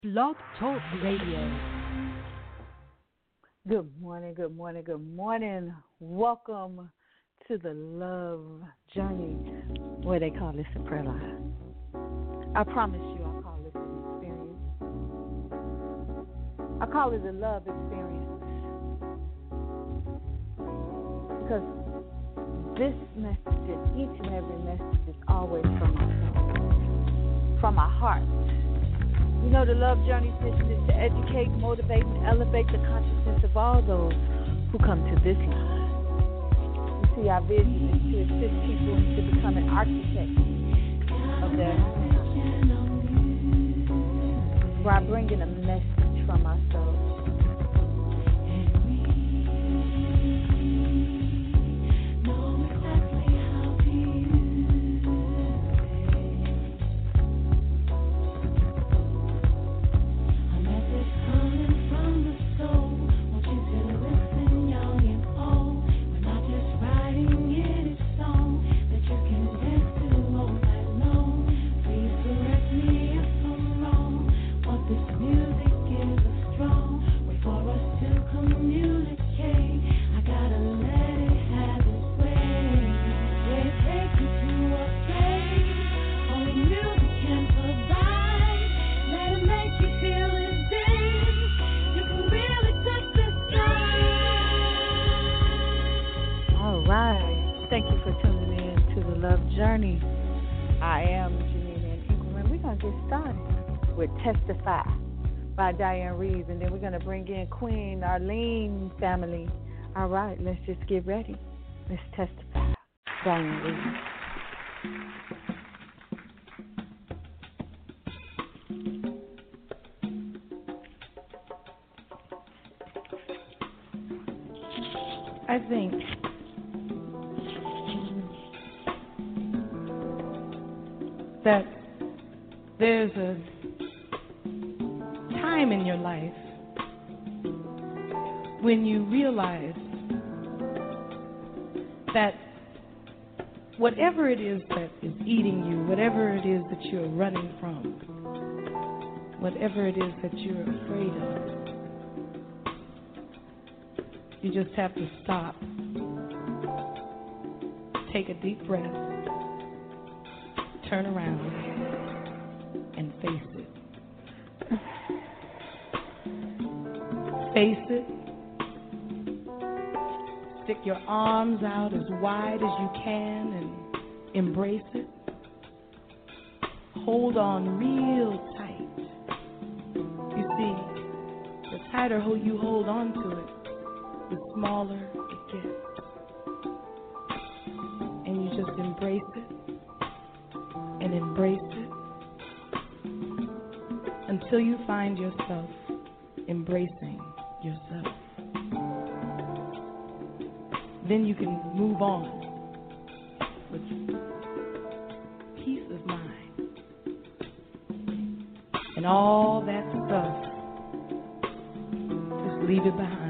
Blog Talk Radio. Good morning, good morning, good morning. Welcome to the Love Journey, where they call this a prayer line. I promise you I call this an experience. I call it a love experience. Because this message, each and every message is always from my soul, from my heart. You know, the Love Journey's mission is to educate, motivate, and elevate the consciousness of all those who come to this line. You see, our vision is to assist people into becoming architects of their home by bringing a message from our soul. Thank you for tuning in to the Love Journey. I am Janine Ingram. We're going to get started with Testify by Diane Reeves, and then we're going to bring in Queen Arlene family. All right, let's just get ready. Let's testify. Diane Reeves. I think that there's a time in your life when you realize that whatever it is that is eating you, whatever it is that you're running from, whatever it is that you're afraid of, you just have to stop, take a deep breath, turn around and face it. Face it. Stick your arms out as wide as you can and embrace it. Hold on real tight. You see, the tighter you hold on to it, the smaller it gets. And you just embrace it. And embrace it until you find yourself embracing yourself. Then you can move on with peace of mind. And all that stuff, just leave it behind.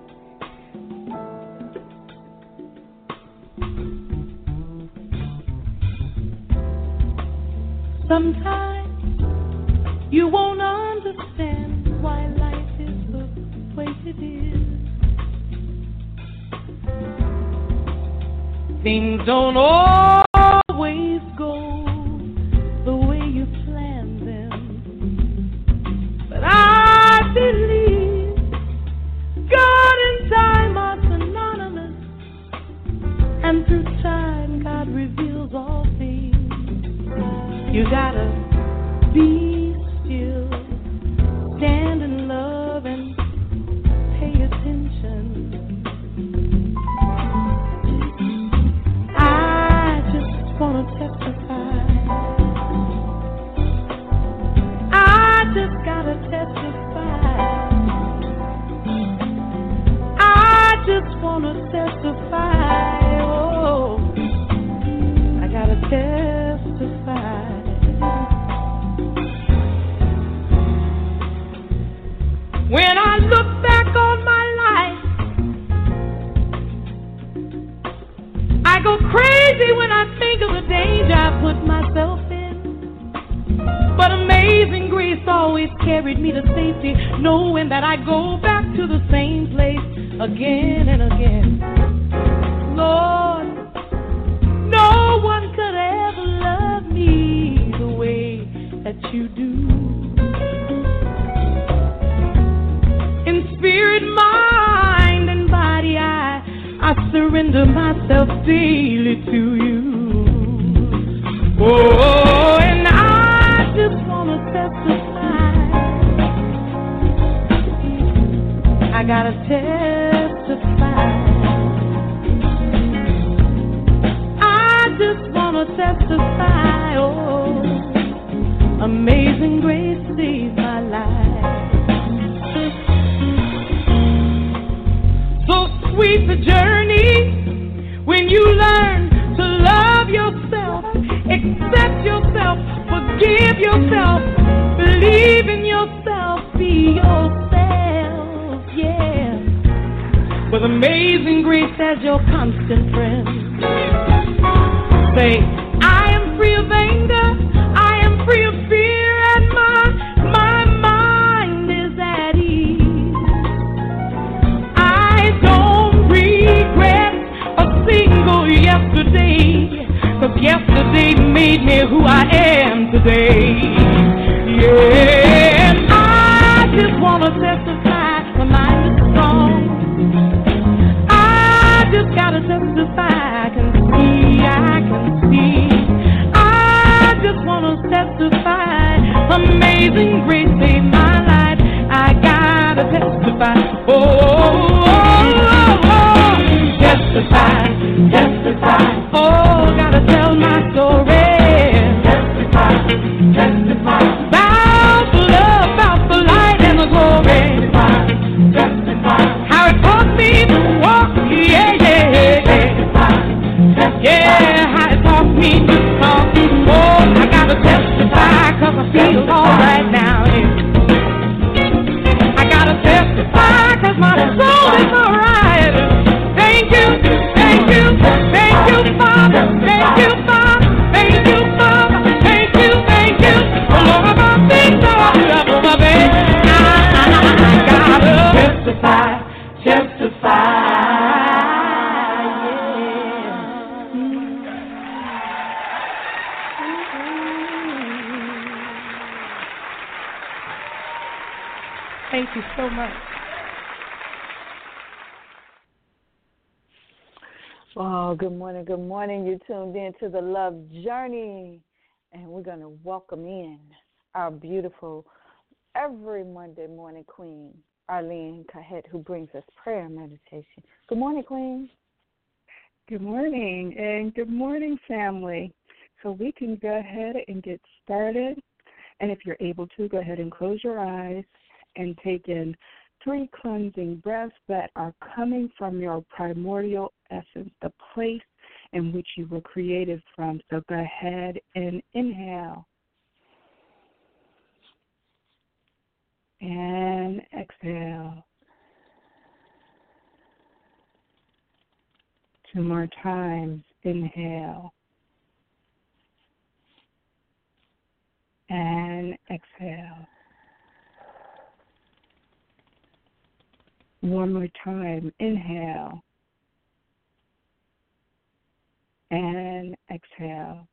Sometimes you won't understand why life is the way it is. Things don't always go the way you plan them. But I believe God and time are synonymous. And through time God reveals all things. You gotta be still, stand in love and pay attention. I just wanna testify. I just gotta testify. I just wanna testify. Oh, I gotta testify. When I look back on my life, I go crazy when I think of the danger I put myself in. But amazing grace. grace always carried me to safety, knowing that I go back to the same place again and again. Lord, no one could ever love me the way that you do. In spirit, mind, and body, I surrender myself daily to you. Oh, and I just want to testify. I gotta testify. I just want to testify. Oh, amazing grace saved my life. So sweet the journey when you learn to love yourself, accept yourself, forgive yourself, believe in yourself, be yourself, yeah. With amazing grace as your constant friend. Say, I am free of anger, I am free of fear, and my mind is at ease. I don't regret a single yesterday, 'cause yesterday made me who I am today. Yeah, and I just want to testify, my mind is strong. I just got to testify, I can see. I just want to testify, amazing grace saved my life. I got to testify, testify, testify. Oh, gotta tell my story. Testify, testify. About the love, about the light and the glory. Testify, testify. How it taught me to walk, yeah, yeah, yeah. Testify, testify. Yeah, how it taught me to talk. Oh, I gotta testify, 'cause I feel alright now, yeah. I gotta testify, 'cause my soul is alright. Thank you, thank you, thank you, Father, thank you, Father, thank you, Father, thank you, thank you. Oh, Lord, about things I love my baby. I gotta testify, testify, yeah. Thank you so much. Oh, good morning, good morning. You tuned in to the Love Journey, and we're going to welcome in our beautiful every Monday morning queen, Arlene Cahet, who brings us prayer and meditation. Good morning, Queen. Good morning, and good morning, family. So we can go ahead and get started, and if you're able to, go ahead and close your eyes and take in 3 cleansing breaths that are coming from your primordial essence, the place in which you were created from. So go ahead and inhale. And exhale. 2 more times. Inhale. And exhale. 1 more time. Inhale. And exhale.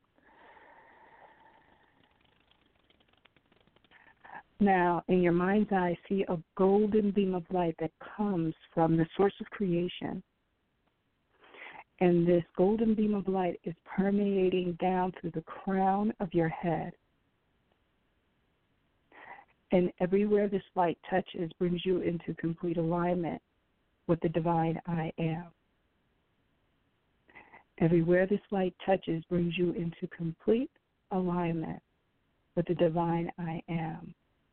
Now, in your mind's eye, see a golden beam of light that comes from the source of creation. And this golden beam of light is permeating down through the crown of your head. And everywhere this light touches brings you into complete alignment with the divine I am. Everywhere this light touches brings you into complete alignment with the divine I am.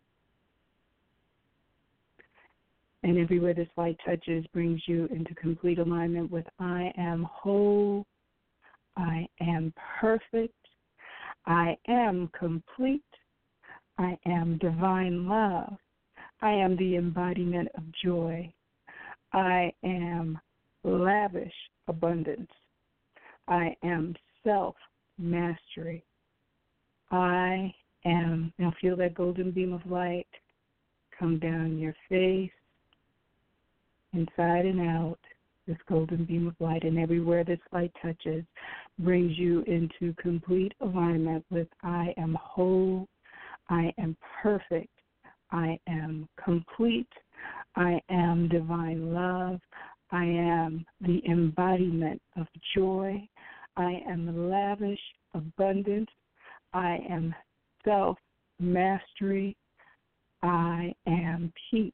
And everywhere this light touches brings you into complete alignment with I am whole, I am perfect, I am complete, I am divine love, I am the embodiment of joy, I am lavish abundance, I am self-mastery, I am. Now feel that golden beam of light come down your face, inside and out. This golden beam of light, and everywhere this light touches brings you into complete alignment with I am whole, I am perfect, I am complete, I am divine love, I am the embodiment of joy, I am lavish, abundant, I am self-mastery, I am peace.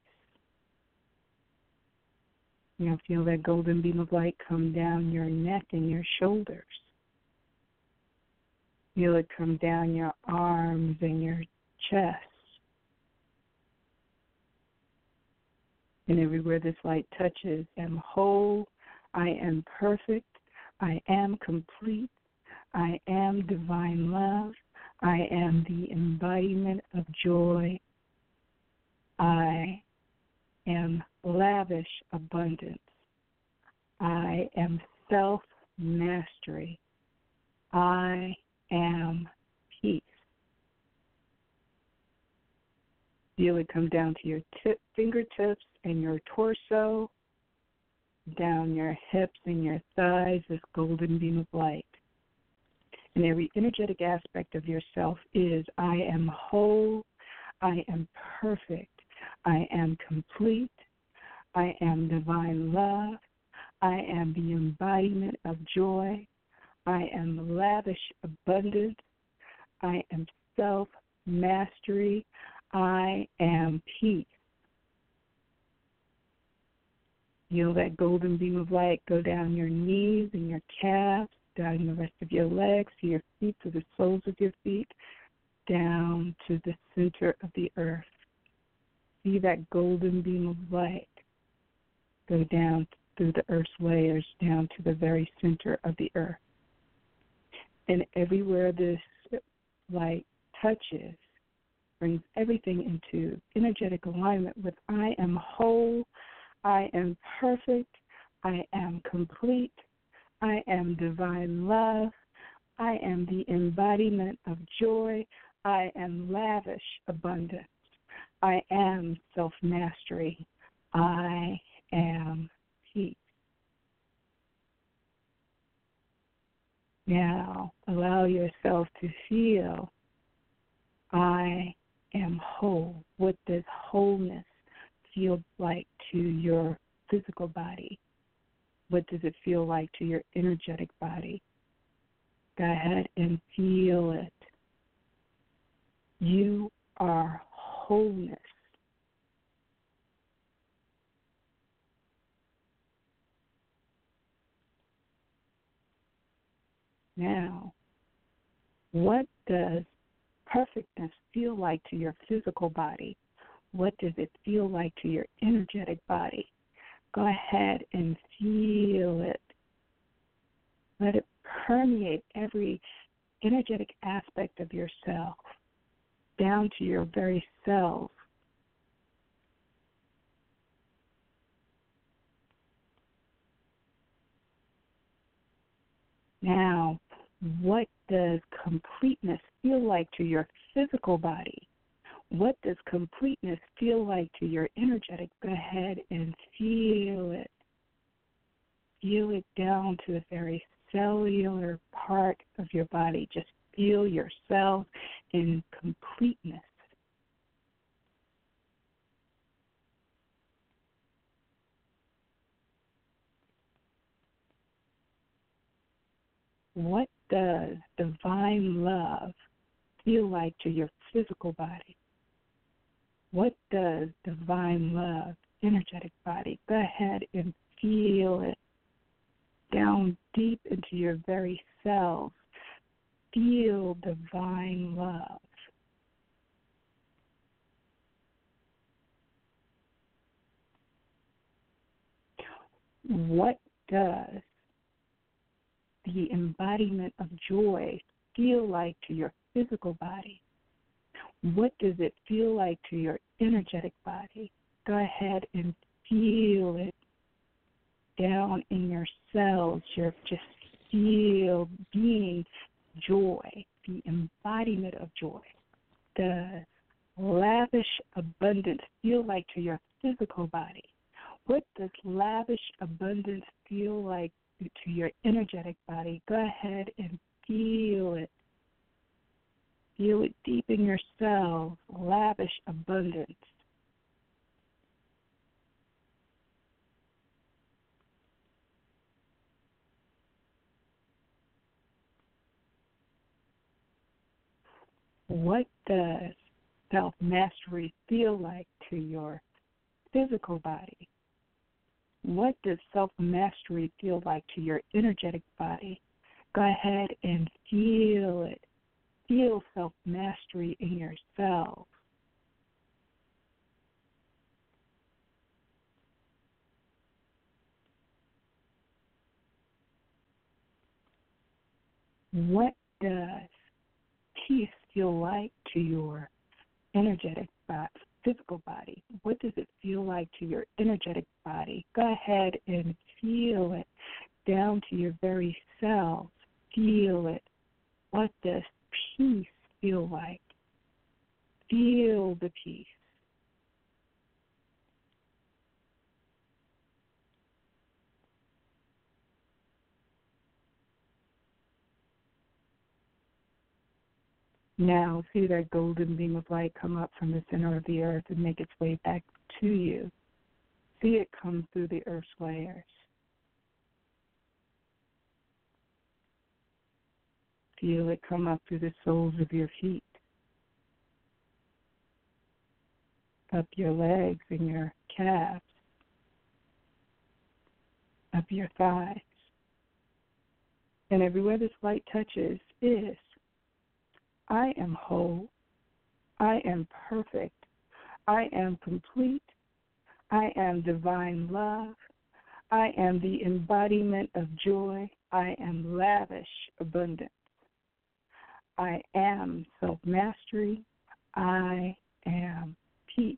Now feel that golden beam of light come down your neck and your shoulders. Feel it come down your arms and your chest. And everywhere this light touches, I am whole, I am perfect, I am complete, I am divine love, I am the embodiment of joy, I am lavish abundance, I am self-mastery, I am peace. Feel it come down to your fingertips and your torso, down your hips and your thighs, this golden beam of light. And every energetic aspect of yourself is, I am whole, I am perfect, I am complete, I am divine love, I am the embodiment of joy, I am lavish abundance, I am self-mastery, I am peace. Feel that golden beam of light go down your knees and your calves, down the rest of your legs, to your feet, to the soles of your feet, down to the center of the earth. See that golden beam of light go down through the earth's layers, down to the very center of the earth. And everywhere this light touches, brings everything into energetic alignment with I am whole, I am perfect, I am complete, I am divine love, I am the embodiment of joy, I am lavish abundance, I am self-mastery, I am peace. Now, allow yourself to feel I am whole. What does wholeness feel like to your physical body? What does it feel like to your energetic body? Go ahead and feel it. You are wholeness. Now, what does perfectness feel like to your physical body? What does it feel like to your energetic body? Go ahead and feel it. Let it permeate every energetic aspect of yourself, down to your very cells. Now, what does completeness feel like to your physical body? What does completeness feel like to your energetic? Go ahead and feel it. Feel it down to the very cellular part of your body. Just feel yourself in completeness. What does divine love feel like to your physical body? What does divine love, energetic body? Go ahead and feel it down deep into your very cells. Feel divine love. What does the embodiment of joy feel like to your physical body? What does it feel like to your energetic body? Go ahead and feel it down in your cells. You're just feel being joy, the embodiment of joy. does lavish abundance feel like to your physical body? What does lavish abundance feel like to your energetic body? Go ahead and feel it. Feel it deep in your cells. Lavish abundance. What does self-mastery feel like to your physical body? What does self-mastery feel like to your energetic body? Go ahead and feel it. Feel self-mastery in yourself. What does peace feel like to your energetic body, physical body? What does it feel like to your energetic body? Go ahead and feel it down to your very cells. Feel it. What does peace feel like? Feel the peace. Now, see that golden beam of light come up from the center of the earth and make its way back to you. See it come through the earth's layers. Feel it come up through the soles of your feet, up your legs and your calves, up your thighs. And everywhere this light touches is, I am whole, I am perfect, I am complete, I am divine love, I am the embodiment of joy, I am lavish abundance, I am self-mastery, I am peace.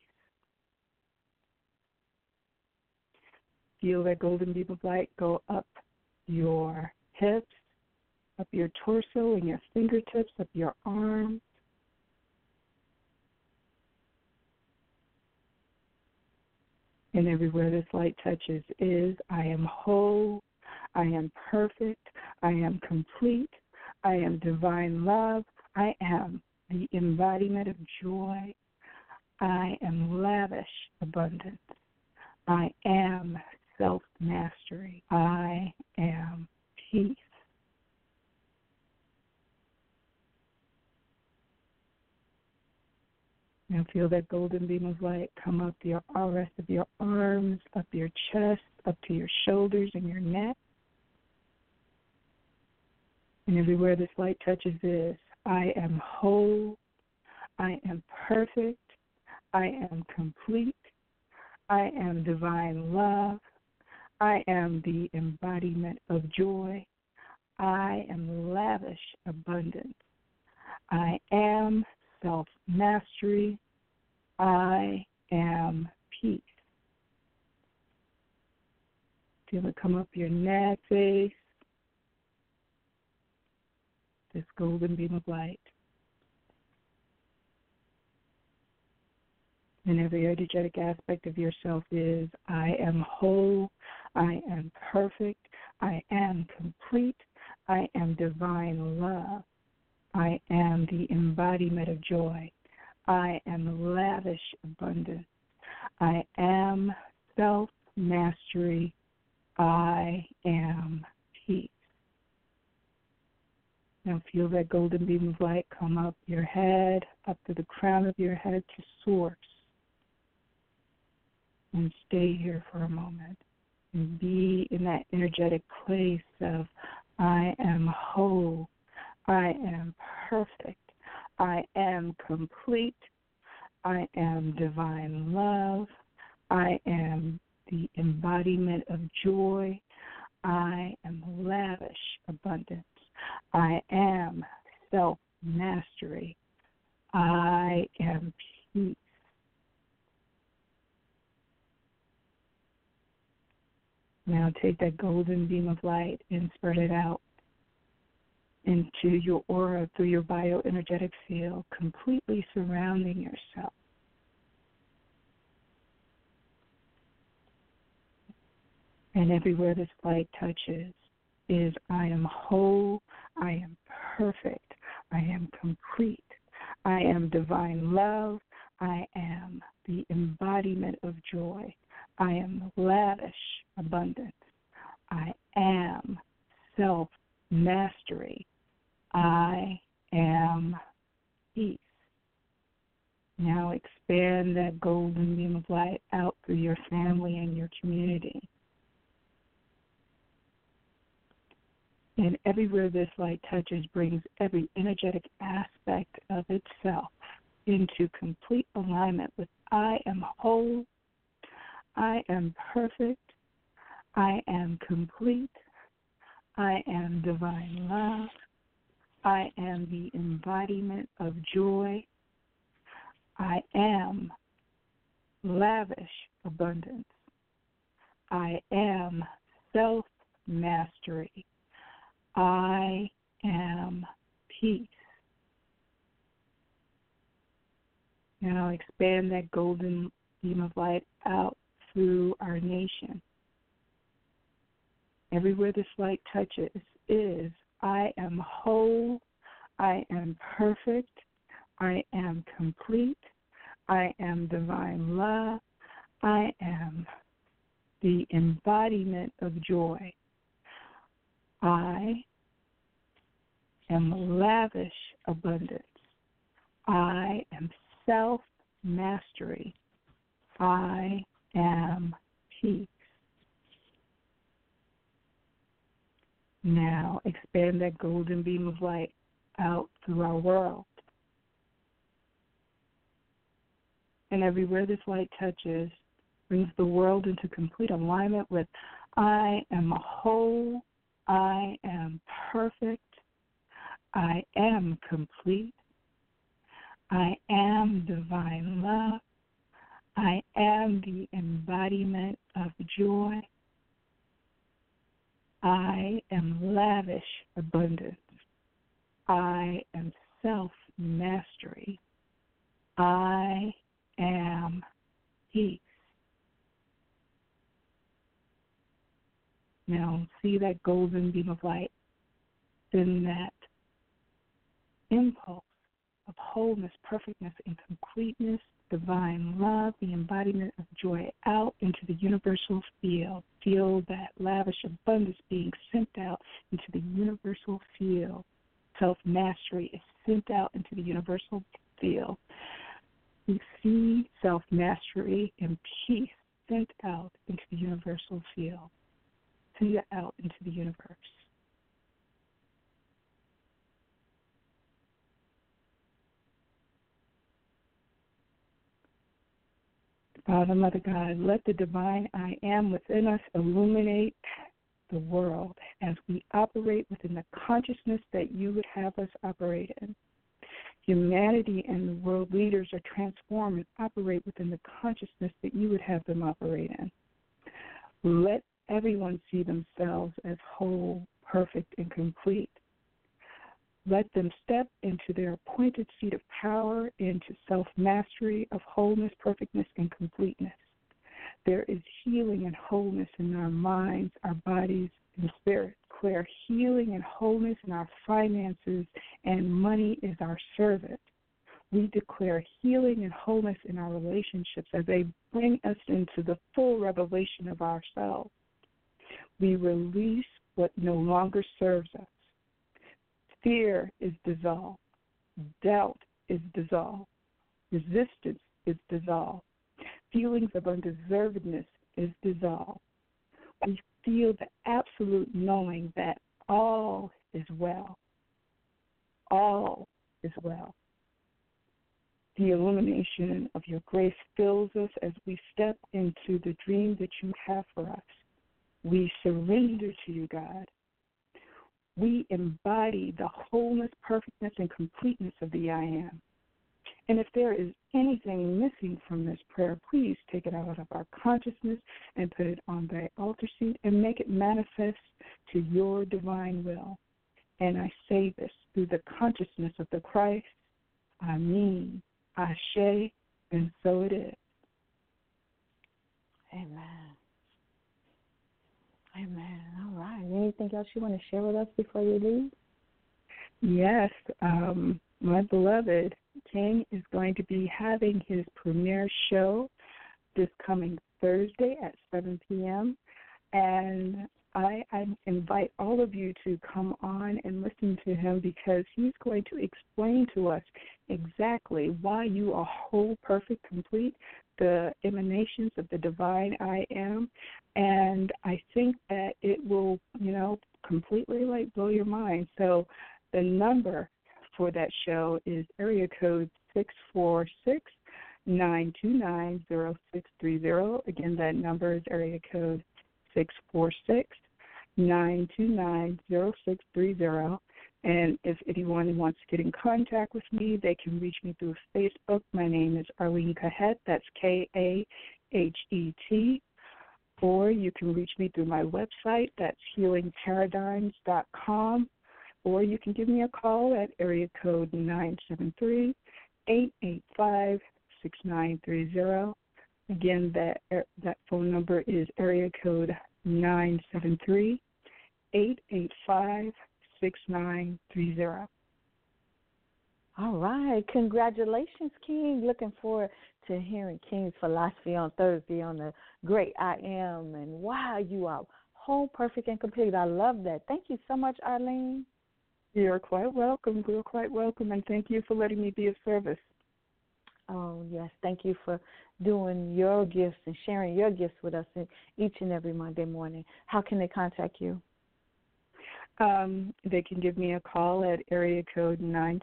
Feel that golden beam of light go up your hips, up your torso and your fingertips, up your arms. And everywhere this light touches is, I am whole, I am perfect, I am complete, I am divine love, I am the embodiment of joy, I am lavish abundance, I am self-mastery, I am peace. Now feel that golden beam of light come up the rest of your arms, up your chest, up to your shoulders and your neck. And everywhere this light touches is, I am whole, I am perfect, I am complete, I am divine love, I am the embodiment of joy, I am lavish abundance, I am self-mastery, I am peace. Feel it come up your neck, face, this golden beam of light. And every energetic aspect of yourself is, I am whole, I am perfect, I am complete, I am divine love, I am the embodiment of joy, I am lavish abundance, I am self-mastery, I am peace. Now feel that golden beam of light come up your head, up to the crown of your head to source. And stay here for a moment and be in that energetic place of, I am whole, I am perfect, I am complete, I am divine love, I am the embodiment of joy, I am lavish abundance, I am self-mastery, I am peace. Now take that golden beam of light and spread it out. into your aura through your bioenergetic field, completely surrounding yourself. And everywhere this light touches is I am whole, I am perfect, I am complete, I am divine love, I am the embodiment of joy, I am lavish abundance, I am self-mastery, I am peace. Now expand that golden beam of light out through your family and your community. And everywhere this light touches brings every energetic aspect of itself into complete alignment with I am whole, I am perfect, I am complete, I am divine love, I am the embodiment of joy, I am lavish abundance, I am self-mastery, I am peace. Now expand that golden beam of light out through our nation. Everywhere this light touches is I am whole, I am perfect, I am complete, I am divine love, I am the embodiment of joy. I am lavish abundance. I am self-mastery. I am peace. Now expand that golden beam of light out through our world. And everywhere this light touches brings the world into complete alignment with I am whole, I am perfect, I am complete, I am divine love, I am the embodiment of joy, I am lavish abundance, I am self-mastery, I am peace. Now see that golden beam of light in that impulse of wholeness, perfectness, and completeness, divine love, the embodiment of joy out into the universal field. Feel that lavish abundance being sent out into the universal field. Self-mastery is sent out into the universal field. We see self-mastery and peace sent out into the universal field. Send it out into the universe. Father, Mother God, let the divine I am within us illuminate the world as we operate within the consciousness that you would have us operate in. Humanity and the world leaders are transformed and operate within the consciousness that you would have them operate in. Let everyone see themselves as whole, perfect, and complete. Let them step into their appointed seat of power, into self-mastery of wholeness, perfectness, and completeness. There is healing and wholeness in our minds, our bodies, and spirit. Declare healing and wholeness in our finances, and money is our servant. We declare healing and wholeness in our relationships as they bring us into the full revelation of ourselves. We release what no longer serves us. Fear is dissolved. Doubt is dissolved. Resistance is dissolved. Feelings of undeservedness is dissolved. We feel the absolute knowing that all is well. All is well. The illumination of your grace fills us as we step into the dream that you have for us. We surrender to you, God. We embody the wholeness, perfectness, and completeness of the I Am. And if there is anything missing from this prayer, please take it out of our consciousness and put it on thy altar seat and make it manifest to your divine will. And I say this through the consciousness of the Christ. I mean, Ashe, and so it is. Amen. Amen. All right. Anything else you want to share with us before you leave? Yes. My beloved King is going to be having his premiere show this coming Thursday at 7 p.m. And I invite all of you to come on and listen to him because he's going to explain to us exactly why you are whole, perfect, complete, the emanations of the divine I am. And I think that it will, completely blow your mind. So the number for that show is area code 646-929-0630. Again, that number is area code 646-929-0630. And if anyone wants to get in contact with me, they can reach me through Facebook. My name is Arlene Kahet. That's Kahet. Or you can reach me through my website. That's healingparadigms.com. Or you can give me a call at area code 973-885-6930. Again, that phone number is area code 973-885-6930. All right. Congratulations, King. Looking forward to hearing King's philosophy on Thursday on the great I Am. And wow, you are whole, perfect, and complete. I love that. Thank you so much, Arlene. You're quite welcome. You're quite welcome. And thank you for letting me be of service. Oh, yes. Thank you for doing your gifts and sharing your gifts with us each and every Monday morning. How can they contact you? They can give me a call at area code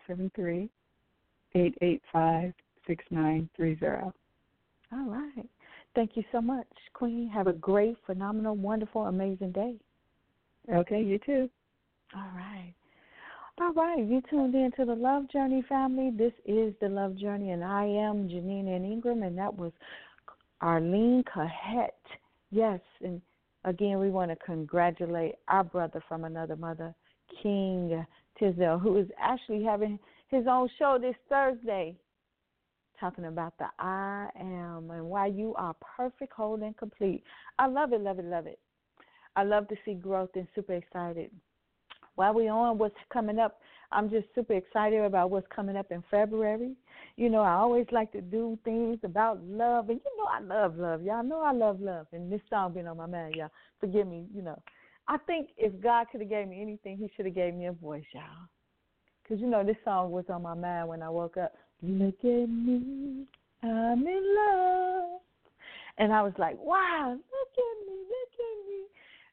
973-885-6930. All right. Thank you so much, Queen. Have a great, phenomenal, wonderful, amazing day. Okay, you too. All right. All right, you tuned in to the Love Journey family. This is the Love Journey, and I am Janine Ann Ingram, and that was Arlene Kahet. Yes, and again, we want to congratulate our brother from another mother, King Tisdale, who is actually having his own show this Thursday, talking about the I Am and why you are perfect, whole, and complete. I love it, love it, love it. I love to see growth and super excited. While we're on what's coming up, I'm just super excited about what's coming up in February. I always like to do things about love, and I love love. Y'all know I love love, and this song been on my mind, y'all. Forgive me, I think if God could have gave me anything, he should have gave me a voice, y'all. Because, this song was on my mind when I woke up. Look at me, I'm in love. And I was like, wow, look at me, look at me.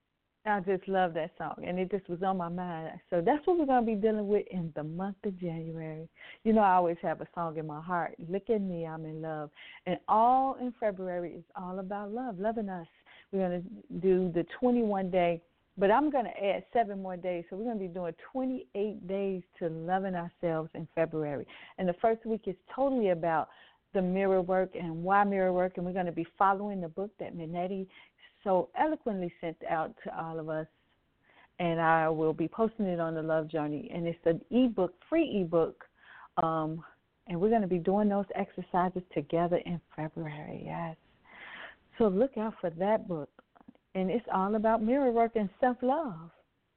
I just love that song, and it just was on my mind. So that's what we're going to be dealing with in the month of January. I always have a song in my heart. Look at me, I'm in love. And all in February is all about love, loving us. We're going to do the 21-day, but I'm going to add 7 more days. So we're going to be doing 28 days to loving ourselves in February. And the first week is totally about the mirror work and why mirror work, and we're going to be following the book that Minetti so eloquently sent out to all of us, and I will be posting it on the Love Journey, and it's an ebook, free ebook, and we're going to be doing those exercises together in February, yes. So look out for that book, and it's all about mirror work and self-love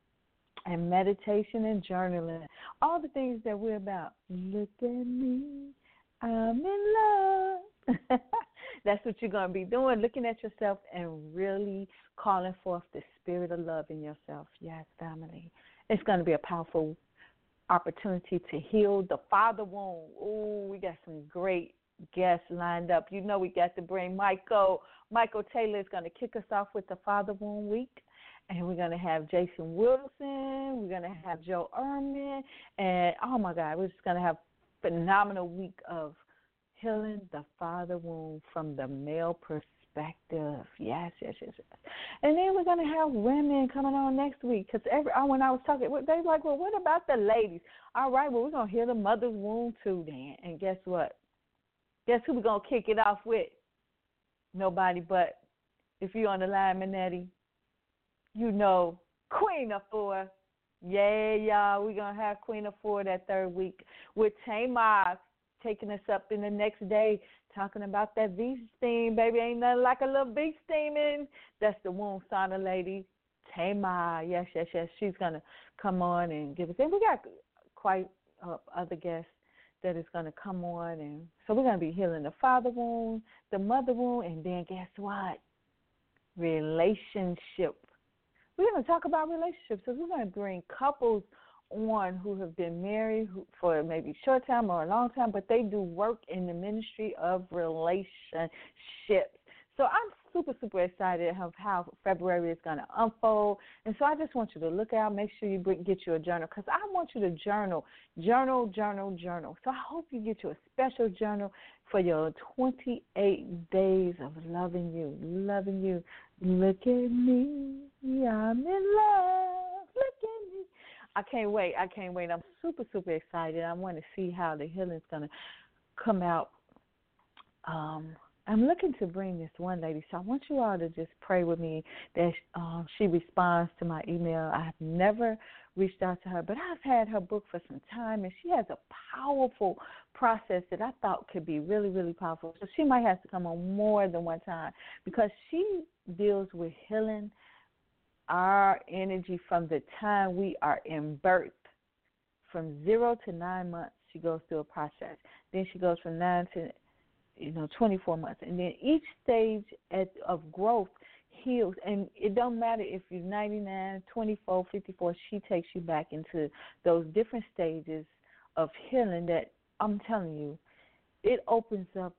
and meditation and journaling, all the things that we're about. Look at me, I'm in love. That's what you're going to be doing, looking at yourself and really calling forth the spirit of love in yourself. Yes, family. It's going to be a powerful opportunity to heal the father wound. Ooh, we got some great guests lined up. We got to bring Michael. Michael Taylor is going to kick us off with the Father Wound Week. And we're going to have Jason Wilson. We're going to have Joe Ehrman. And, oh, my God, we're just going to have a phenomenal week of healing the father wound from the male perspective. Yes. And then we're going to have women coming on next week. Because when I was talking, they like, well, what about the ladies? All right, well, we're going to heal the mother's wound too then. And guess what? Guess who we're going to kick it off with? Nobody but, if you're on the line, Minetti, Queen of Four, Yeah, y'all. We're going to have Queen of Four that third week with Tamar taking us up in the next day, talking about that V steam, baby. Ain't nothing like a little V steaming. That's the womb sauna lady, Tamar. Yes. She's going to come on and give us. And we got quite other guests that is going to come on. And so we're going to be healing the father wound, the mother wound, and then guess what? Relationship. We're going to talk about relationships. So we're going to bring couples on who have been married for maybe a short time or a long time, but they do work in the ministry of relationships. So I'm super excited of how February is going to unfold. And so I just want you to look out, make sure you get you a journal, because I want you to journal. So I hope you get you a special journal for your 28 days of loving you. Look at me, I'm in love. Look at me. I can't wait. I'm super excited. I want to see how the healing's going to come out. I'm looking to bring this one lady, so I want you all to just pray with me that she responds to my email. I have never reached out to her, but I've had her book for some time, and she has a powerful process that I thought could be really, really powerful. So she might have to come on more than one time because she deals with healing our energy from the time we are in birth. From 0 to 9 months, she goes through a process. Then she goes from 9 to 24 months. And then each stage of growth heals. And it don't matter if you're 99, 24, 54, she takes you back into those different stages of healing that I'm telling you, it opens up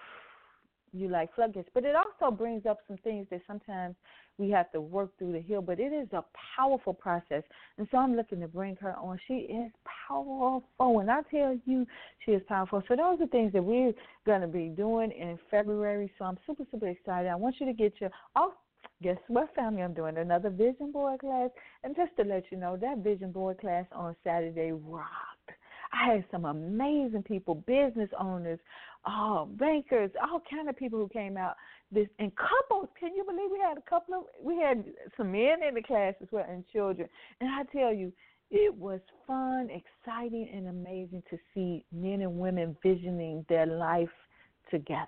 you like floodgates. But it also brings up some things that sometimes we have to work through to heal. But it is a powerful process. And so I'm looking to bring her on. She is powerful. When I tell you she is powerful. So those are things that we're going to be doing in February. So I'm super excited. I want you to get your guess what, family? I'm doing another vision board class. And just to let you know, that vision board class on Saturday rocked. I had some amazing people, business owners, bankers, all kind of people who came out. And couples, can you believe we had some men in the class as well and children. And I tell you, it was fun, exciting, and amazing to see men and women visioning their life together,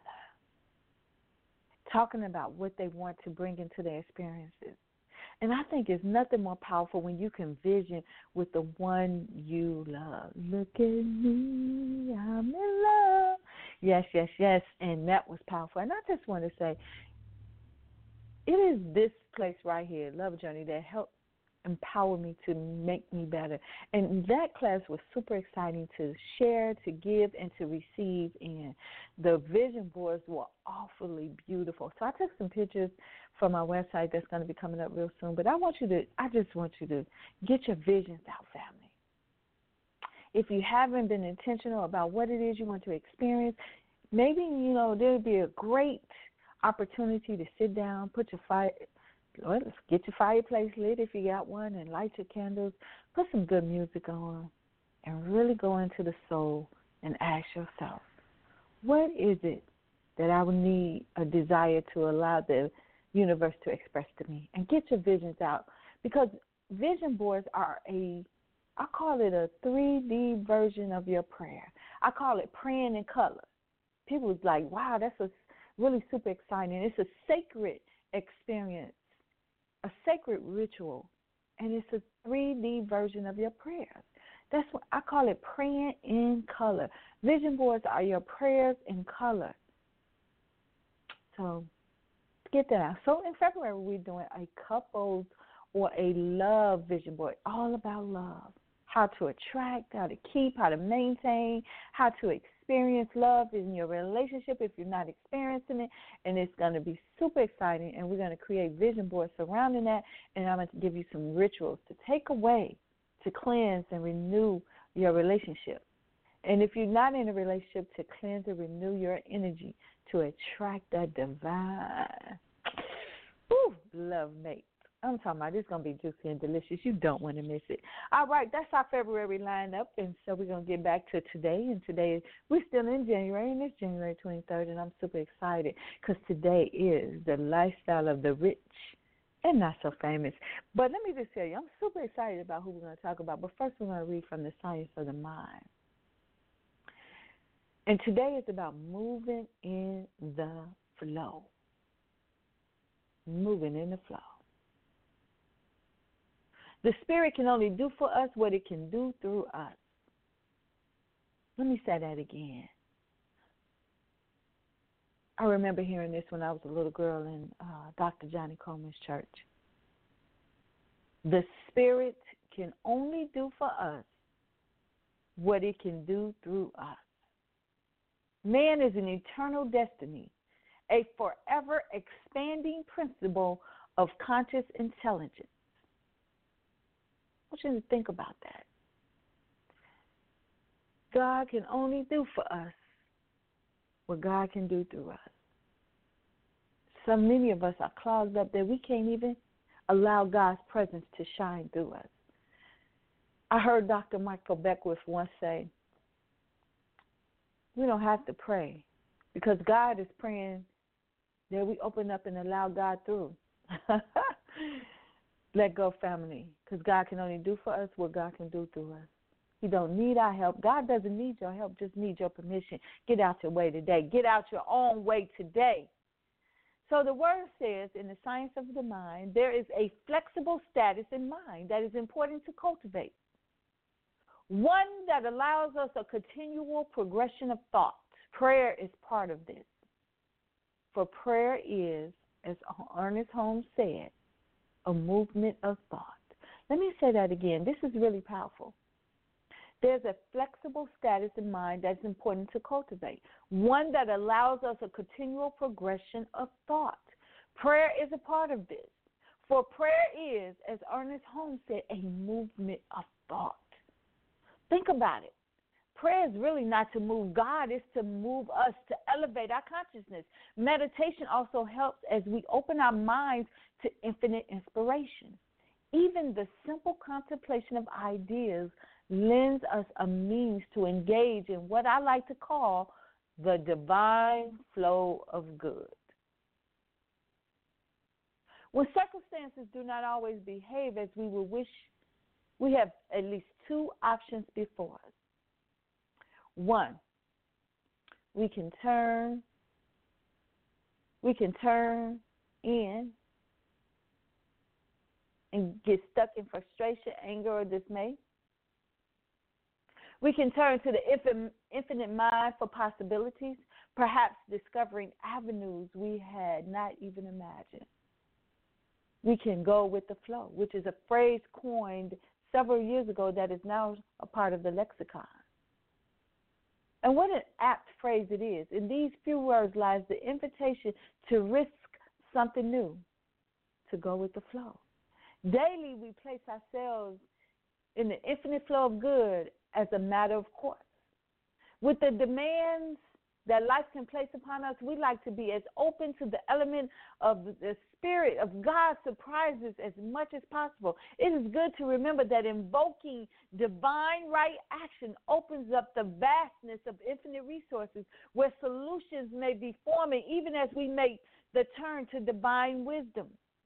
talking about what they want to bring into their experiences. And I think it's nothing more powerful when you can vision with the one you love. Look at me, I'm in love. Yes. And that was powerful. And I just want to say, it is this place right here, Love Journey, that helped empower me to make me better. And that class was super exciting to share, to give, and to receive in. The vision boards were awfully beautiful. So I took some pictures from my website that's going to be coming up real soon. But I just want you to get your visions out, family. If you haven't been intentional about what it is you want to experience, maybe, there would be a great opportunity to sit down, get your fireplace lit if you got one, and light your candles, put some good music on, and really go into the soul and ask yourself, what is it that I would need a desire to allow the universe to express to me? And get your visions out, because vision boards are I call it a 3D version of your prayer. I call it praying in color. People was like, wow, that's really super exciting. It's a sacred experience, a sacred ritual, and it's a 3D version of your prayers. That's what I call it, praying in color. Vision boards are your prayers in color. So get that out. So in February, we're doing a couples or a love vision board, all about love, how to attract, how to keep, how to maintain, how to experience love in your relationship if you're not experiencing it. And it's going to be super exciting, and we're going to create vision boards surrounding that, and I'm going to give you some rituals to take away, to cleanse and renew your relationship. And if you're not in a relationship, to cleanse and renew your energy to attract that divine love mate. I'm talking about it's going to be juicy and delicious. You don't want to miss it. All right, that's our February lineup, and so we're going to get back to today. And today, we're still in January, and it's January 23rd, and I'm super excited because today is the lifestyle of the rich and not so famous. But let me just tell you, I'm super excited about who we're going to talk about. But first, we're going to read from the Science of the Mind. And today is about moving in the flow. Moving in the flow. The Spirit can only do for us what it can do through us. Let me say that again. I remember hearing this when I was a little girl in Dr. Johnny Coleman's church. The Spirit can only do for us what it can do through us. Man is an eternal destiny, a forever expanding principle of conscious intelligence. I want you to think about that. God can only do for us what God can do through us. So many of us are clogged up that we can't even allow God's presence to shine through us. I heard Dr. Michael Beckwith once say, we don't have to pray because God is praying that we open up and allow God through. Let go, family, because God can only do for us what God can do through us. He don't need our help. God doesn't need your help, just need your permission. Get out your way today. Get out your own way today. So the word says in the Science of the Mind, there is a flexible status in mind that is important to cultivate. One that allows us a continual progression of thought. Prayer is part of this. For prayer is, as Ernest Holmes said, a movement of thought. Let me say that again. This is really powerful. There's a flexible status in mind that's important to cultivate, one that allows us a continual progression of thought. Prayer is a part of this. For prayer is, as Ernest Holmes said, a movement of thought. Think about it. Prayer is really not to move God, it's to move us, to elevate our consciousness. Meditation also helps as we open our minds to infinite inspiration. Even the simple contemplation of ideas lends us a means to engage in what I like to call the divine flow of good. When circumstances do not always behave as we would wish, we have at least two options before us. One, we can turn in and get stuck in frustration, anger, or dismay. We can turn to the infinite mind for possibilities, perhaps discovering avenues we had not even imagined. We can go with the flow, which is a phrase coined several years ago that is now a part of the lexicon. And what an apt phrase it is. In these few words lies the invitation to risk something new, to go with the flow. Daily we place ourselves in the infinite flow of good as a matter of course. With the demands that life can place upon us, we like to be as open to the element of the Spirit of God's surprises as much as possible. It is good to remember that invoking divine right action opens up the vastness of infinite resources where solutions may be forming even as we make the turn to divine wisdom.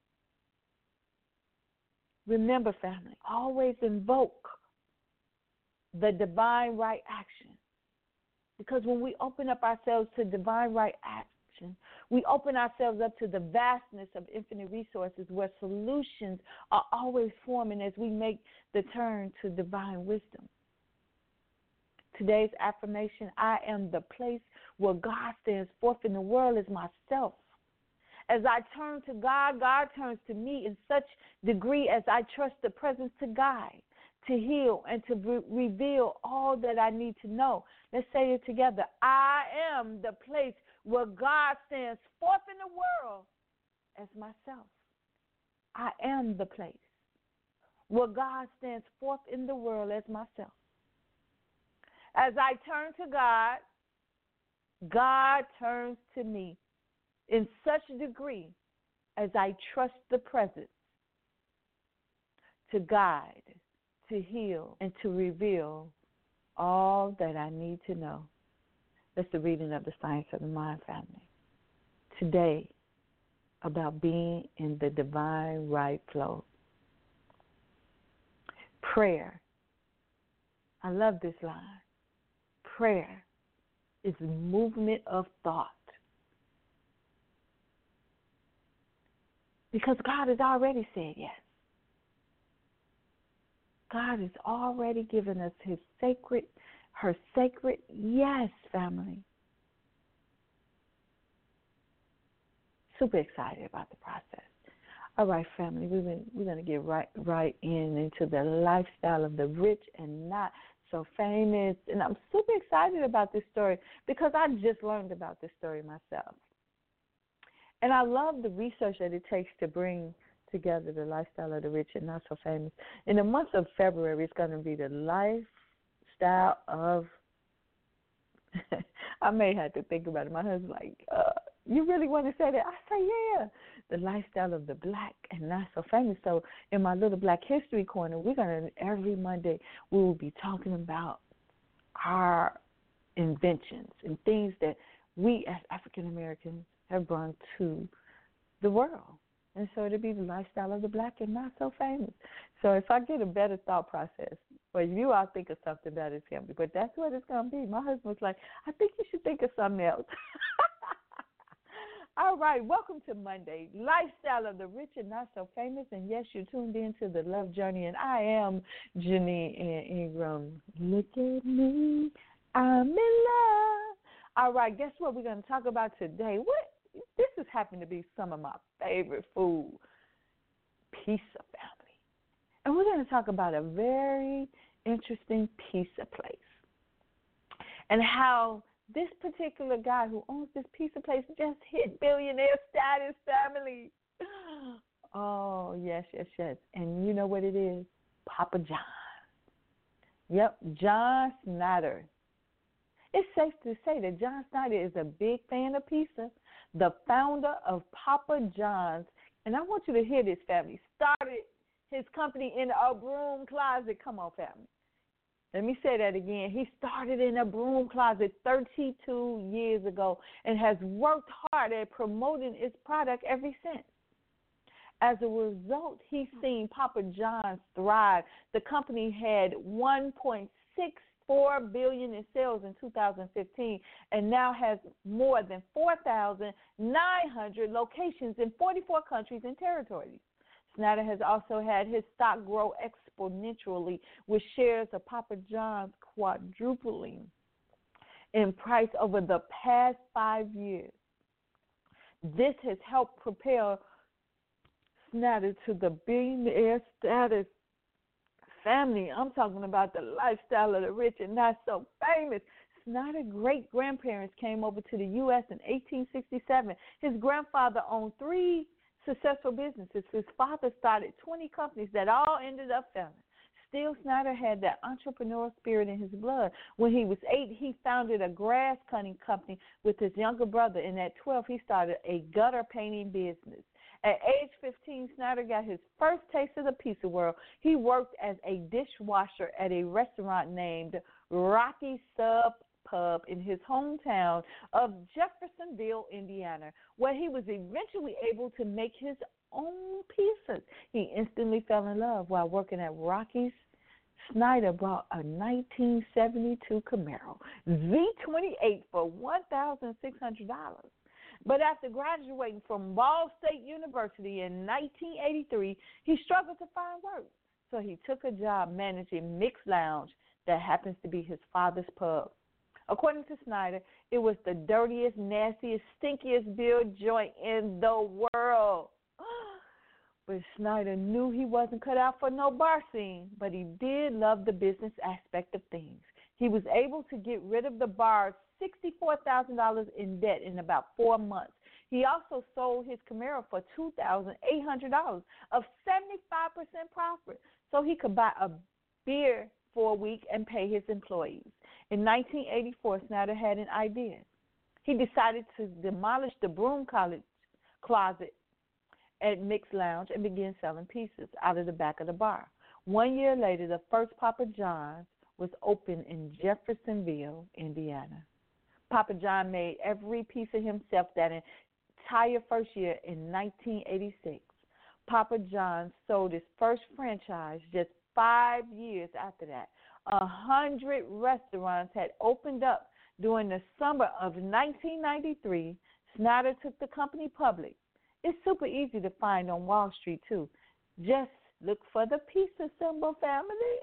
Remember, family, always invoke the divine right action. Because when we open up ourselves to divine right action, we open ourselves up to the vastness of infinite resources where solutions are always forming as we make the turn to divine wisdom. Today's affirmation, I am the place where God stands forth in the world as myself. As I turn to God, God turns to me in such degree as I trust the presence to guide, to heal, and to reveal all that I need to know. Let's say it together. I am the place where God stands forth in the world as myself. I am the place where God stands forth in the world as myself. As I turn to God, God turns to me in such a degree as I trust the presence to guide, to heal, and to reveal all that I need to know. That's the reading of the Science of the Mind, family. Today, about being in the divine right flow. Prayer. I love this line. Prayer is movement of thought. Because God has already said yes. God has already given us her sacred yes, family. Super excited about the process. All right, family, we're going to get right into the lifestyle of the rich and not so famous. And I'm super excited about this story because I just learned about this story myself. And I love the research that it takes to bring together the lifestyle of the rich and not so famous. In the month of February, it's going to be the lifestyle of, I may have to think about it. My husband's like, you really want to say that? I say, yeah. The lifestyle of the black and not so famous. So in my little Black History Corner, we're going to, every Monday, we will be talking about our inventions and things that we as African Americans have brought to the world. And so it'll be the lifestyle of the black and not so famous. So if I get a better thought process, well, you all think of something better, family, but that's what it's going to be. My husband was like, I think you should think of something else. All right, welcome to Monday, Lifestyle of the Rich and Not So Famous. And yes, you're tuned in to the Love Journey, and I am Janine Ann Ingram. Look at me, I'm in love. All right, guess what we're going to talk about today? This has happened to be some of my favorite food, pizza, family. And we're going to talk about a very interesting pizza place and how this particular guy who owns this pizza place just hit billionaire status, family. Oh, yes. And you know what it is? Papa John. Yep, John Snyder. It's safe to say that John Snyder is a big fan of pizza, the founder of Papa John's. And I want you to hear this, family. Started his company in a broom closet. Come on, family. Let me say that again. He started in a broom closet 32 years ago and has worked hard at promoting its product ever since. As a result, he's seen Papa John's thrive. The company had $1.64 billion in sales in 2015 and now has more than 4,900 locations in 44 countries and territories. Snyder has also had his stock grow exponentially, with shares of Papa John's quadrupling in price over the past 5 years. This has helped propel Snyder to the billionaire status. Family, I'm talking about the lifestyle of the rich and not so famous. Snyder's great-grandparents came over to the U.S. in 1867. His grandfather owned 3 successful businesses. His father started 20 companies that all ended up failing. Still, Snyder had that entrepreneurial spirit in his blood. When he was 8, he founded a grass cutting company with his younger brother, and at 12, he started a gutter painting business. At age 15, Snyder got his first taste of the pizza world. He worked as a dishwasher at a restaurant named Rocky Sub Pub in his hometown of Jeffersonville, Indiana, where he was eventually able to make his own pizzas. He instantly fell in love while working at Rocky's. Snyder bought a 1972 Camaro Z28 for $1,600. But after graduating from Ball State University in 1983, he struggled to find work. So he took a job managing Mixed Lounge that happens to be his father's pub. According to Snyder, it was the dirtiest, nastiest, stinkiest beer joint in the world. But Snyder knew he wasn't cut out for no bar scene, but he did love the business aspect of things. He was able to get rid of the bar's $64,000 in debt in about 4 months. He also sold his Camaro for $2,800 of 75% profit, so he could buy a beer for a week and pay his employees. In 1984, Snyder had an idea. He decided to demolish the broom closet at Mixed Lounge and began selling pizzas out of the back of the bar. 1 year later, the first Papa John's was opened in Jeffersonville, Indiana. Papa John made every pizza himself that entire first year in 1986, Papa John's sold its first franchise just 5 years after that. 100 restaurants had opened up during the summer of 1993. Snyder took the company public. It's super easy to find on Wall Street, too. Just look for the pizza symbol, family.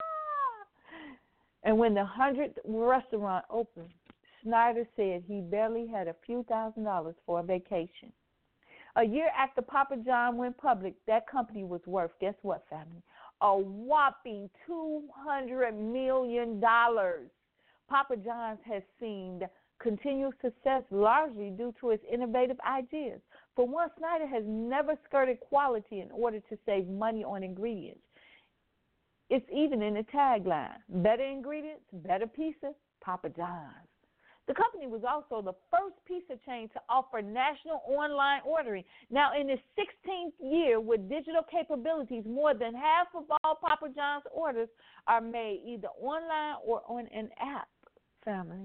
And when the 100th restaurant opened, Snyder said he barely had a few $1,000s for a vacation. A year after Papa John went public, that company was worth, guess what, family? A whopping $200 million. Papa John's has seen continued success largely due to its innovative ideas. For one, Snyder has never skirted quality in order to save money on ingredients. It's even in the tagline, better ingredients, better pizza, Papa John's. The company was also the first pizza chain to offer national online ordering. Now, in its 16th year with digital capabilities, more than half of all Papa John's orders are made either online or on an app, family.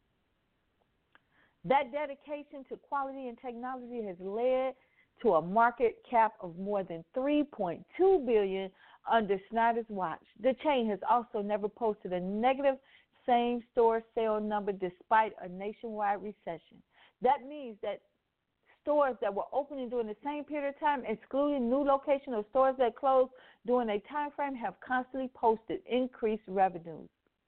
That dedication to quality and technology has led to a market cap of more than $3.2 billion under Snyder's watch. The chain has also never posted a negative same-store sale number despite a nationwide recession. That means that stores that were opening during the same period of time, excluding new locations or stores that closed during a time frame, have constantly posted increased revenues.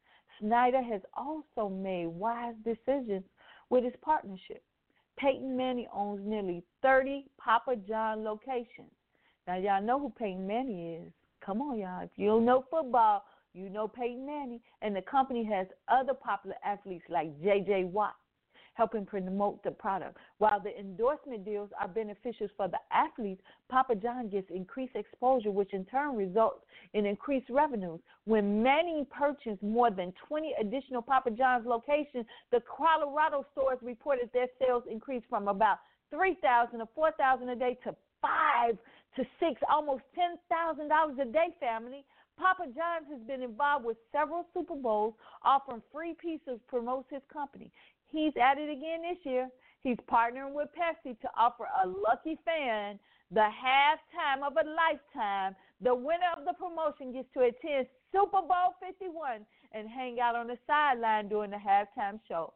Snyder has also made wise decisions with his partnership. Peyton Manning owns nearly 30 Papa John locations. Now, y'all know who Peyton Manning is. Come on, y'all. If you don't know football, you know Peyton Manning. And the company has other popular athletes like J.J. Watt helping promote the product. While the endorsement deals are beneficial for the athletes, Papa John gets increased exposure, which in turn results in increased revenues. When Manning purchased more than 20 additional Papa John's locations, the Colorado stores reported their sales increased from about $3,000 to $4,000 a day to $5,000 to $6,000, almost $10,000 a day, family. Papa John's has been involved with several Super Bowls, offering free pizzas, promotes his company. He's at it again this year. He's partnering with Pepsi to offer a lucky fan the halftime of a lifetime. The winner of the promotion gets to attend Super Bowl 51 and hang out on the sideline during the halftime show.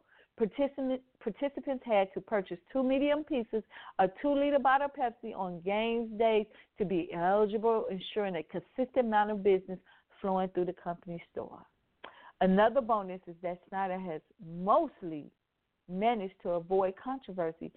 Participants had to purchase 2 medium pizzas, a 2-liter bottle of Pepsi on games days to be eligible, ensuring a consistent amount of business flowing through the company store. Another bonus is that Snyder has mostly managed to avoid controversy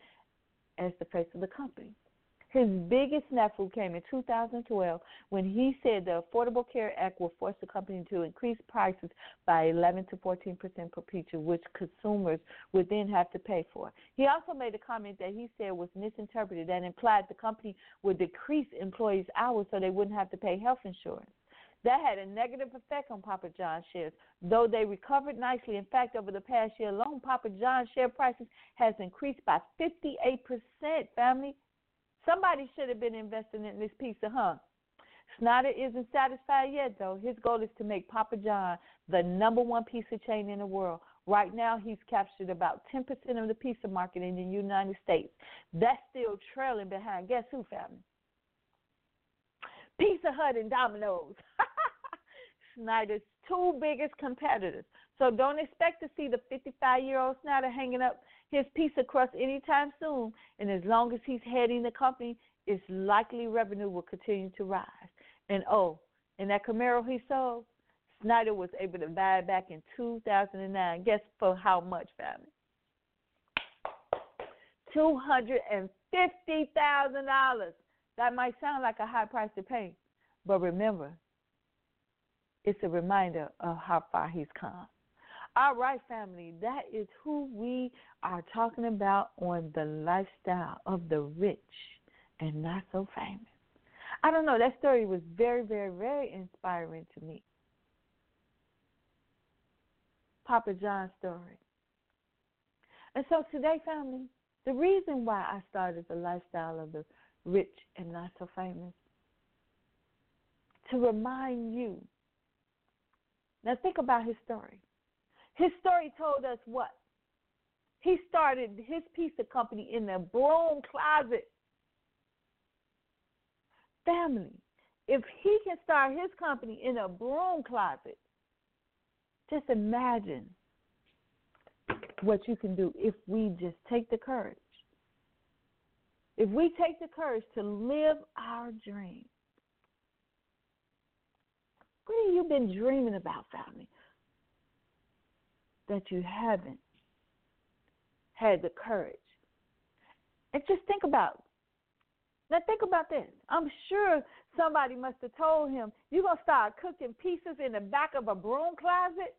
as the face of the company. His biggest snafu came in 2012 when he said the Affordable Care Act will force the company to increase prices by 11 to 14% per pizza, which consumers would then have to pay for. He also made a comment that he said was misinterpreted and implied the company would decrease employees' hours so they wouldn't have to pay health insurance. That had a negative effect on Papa John's shares, though they recovered nicely. In fact, over the past year alone, Papa John's share prices has increased by 58%, family. Somebody should have been investing in this pizza, huh? Snyder isn't satisfied yet, though. His goal is to make Papa John the #1 pizza chain in the world. Right now, he's captured about 10% of the pizza market in the United States. That's still trailing behind, guess who, family? Pizza Hut and Domino's. Snyder's 2 biggest competitors. So don't expect to see the 55-year-old Snyder hanging up his pizza crust anytime soon. And as long as he's heading the company, it's likely revenue will continue to rise. And in that Camaro he sold, Snyder was able to buy it back in 2009. Guess for how much, family? $250,000. That might sound like a high price to pay, but remember, it's a reminder of how far he's come. All right, family, that is who we are talking about on the lifestyle of the rich and not so famous. I don't know, that story was very, very, very inspiring to me. Papa John's story. And so today, family, the reason why I started the lifestyle of the rich and not so famous, to remind you. Now think about his story. His story told us what? He started his pizza company in a broom closet. Family, if he can start his company in a broom closet, just imagine what you can do if we just take the courage. If we take the courage to live our dream. What have you been dreaming about, family, that you haven't had the courage? And just think about. Now think about this. I'm sure somebody must have told him, you're going to start cooking pizzas in the back of a broom closet?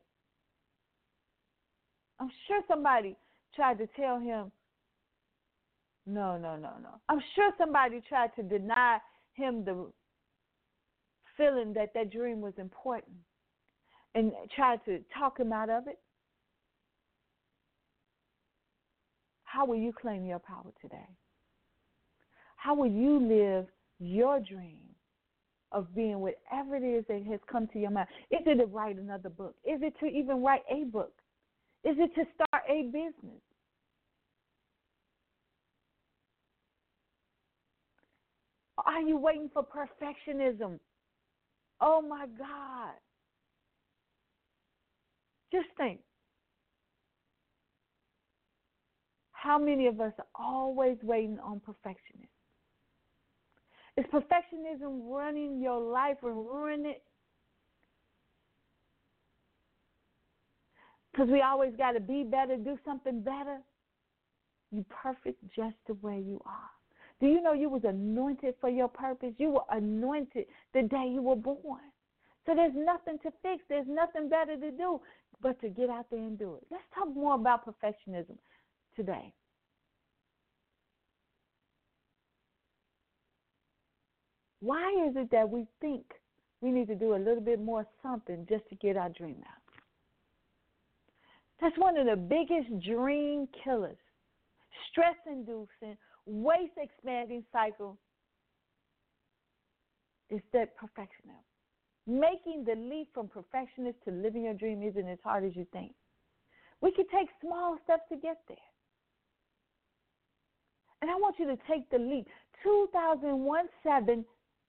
I'm sure somebody tried to tell him, no. I'm sure somebody tried to deny him the feeling that dream was important and tried to talk him out of it. How will you claim your power today? How will you live your dream of being whatever it is that has come to your mind? Is it to write another book? Is it to even write a book? Is it to start a business? Are you waiting for perfectionism? Oh, my God. Just think. How many of us are always waiting on perfectionists? Is perfectionism running your life and ruining it? Because we always got to be better, do something better. You're perfect just the way you are. Do you know you was anointed for your purpose? You were anointed the day you were born. So there's nothing to fix. There's nothing better to do but to get out there and do it. Let's talk more about perfectionism today. Why is it that we think we need to do a little bit more something just to get our dream out? That's one of the biggest dream killers, stress-inducing, waist-expanding cycle is that perfectionism. Making the leap from perfectionist to living your dream isn't as hard as you think. We can take small steps to get there. And I want you to take the leap. 2017,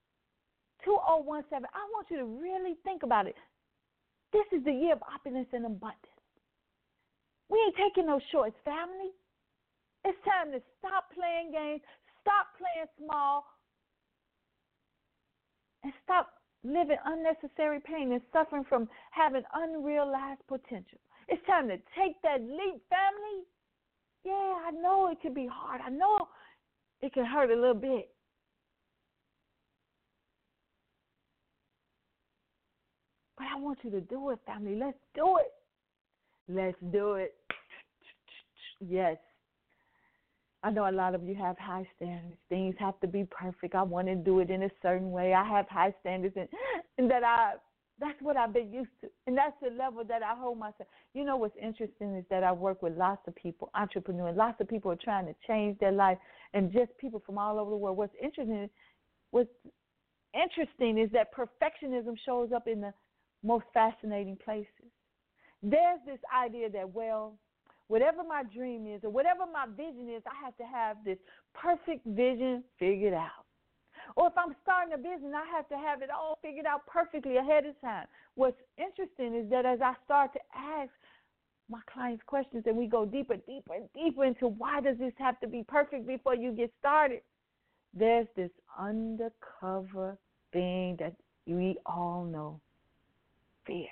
I want you to really think about it. This is the year of opulence and abundance. We ain't taking no shorts, family. It's time to stop playing games, stop playing small, and stop living unnecessary pain and suffering from having unrealized potential. It's time to take that leap, family. Yeah, I know it can be hard. I know it can hurt a little bit. But I want you to do it, family. Let's do it. Let's do it. Yes. I know a lot of you have high standards. Things have to be perfect. I want to do it in a certain way. I have high standards, and that's what I've been used to. And that's the level that I hold myself. You know what's interesting is that I work with lots of people, entrepreneurs. Lots of people are trying to change their life, and just people from all over the world. What's interesting is that perfectionism shows up in the most fascinating places. There's this idea that, well, whatever my dream is or whatever my vision is, I have to have this perfect vision figured out. Or if I'm starting a business, I have to have it all figured out perfectly ahead of time. What's interesting is that as I start to ask my clients questions and we go deeper into why does this have to be perfect before you get started, there's this undercover thing that we all know, fear.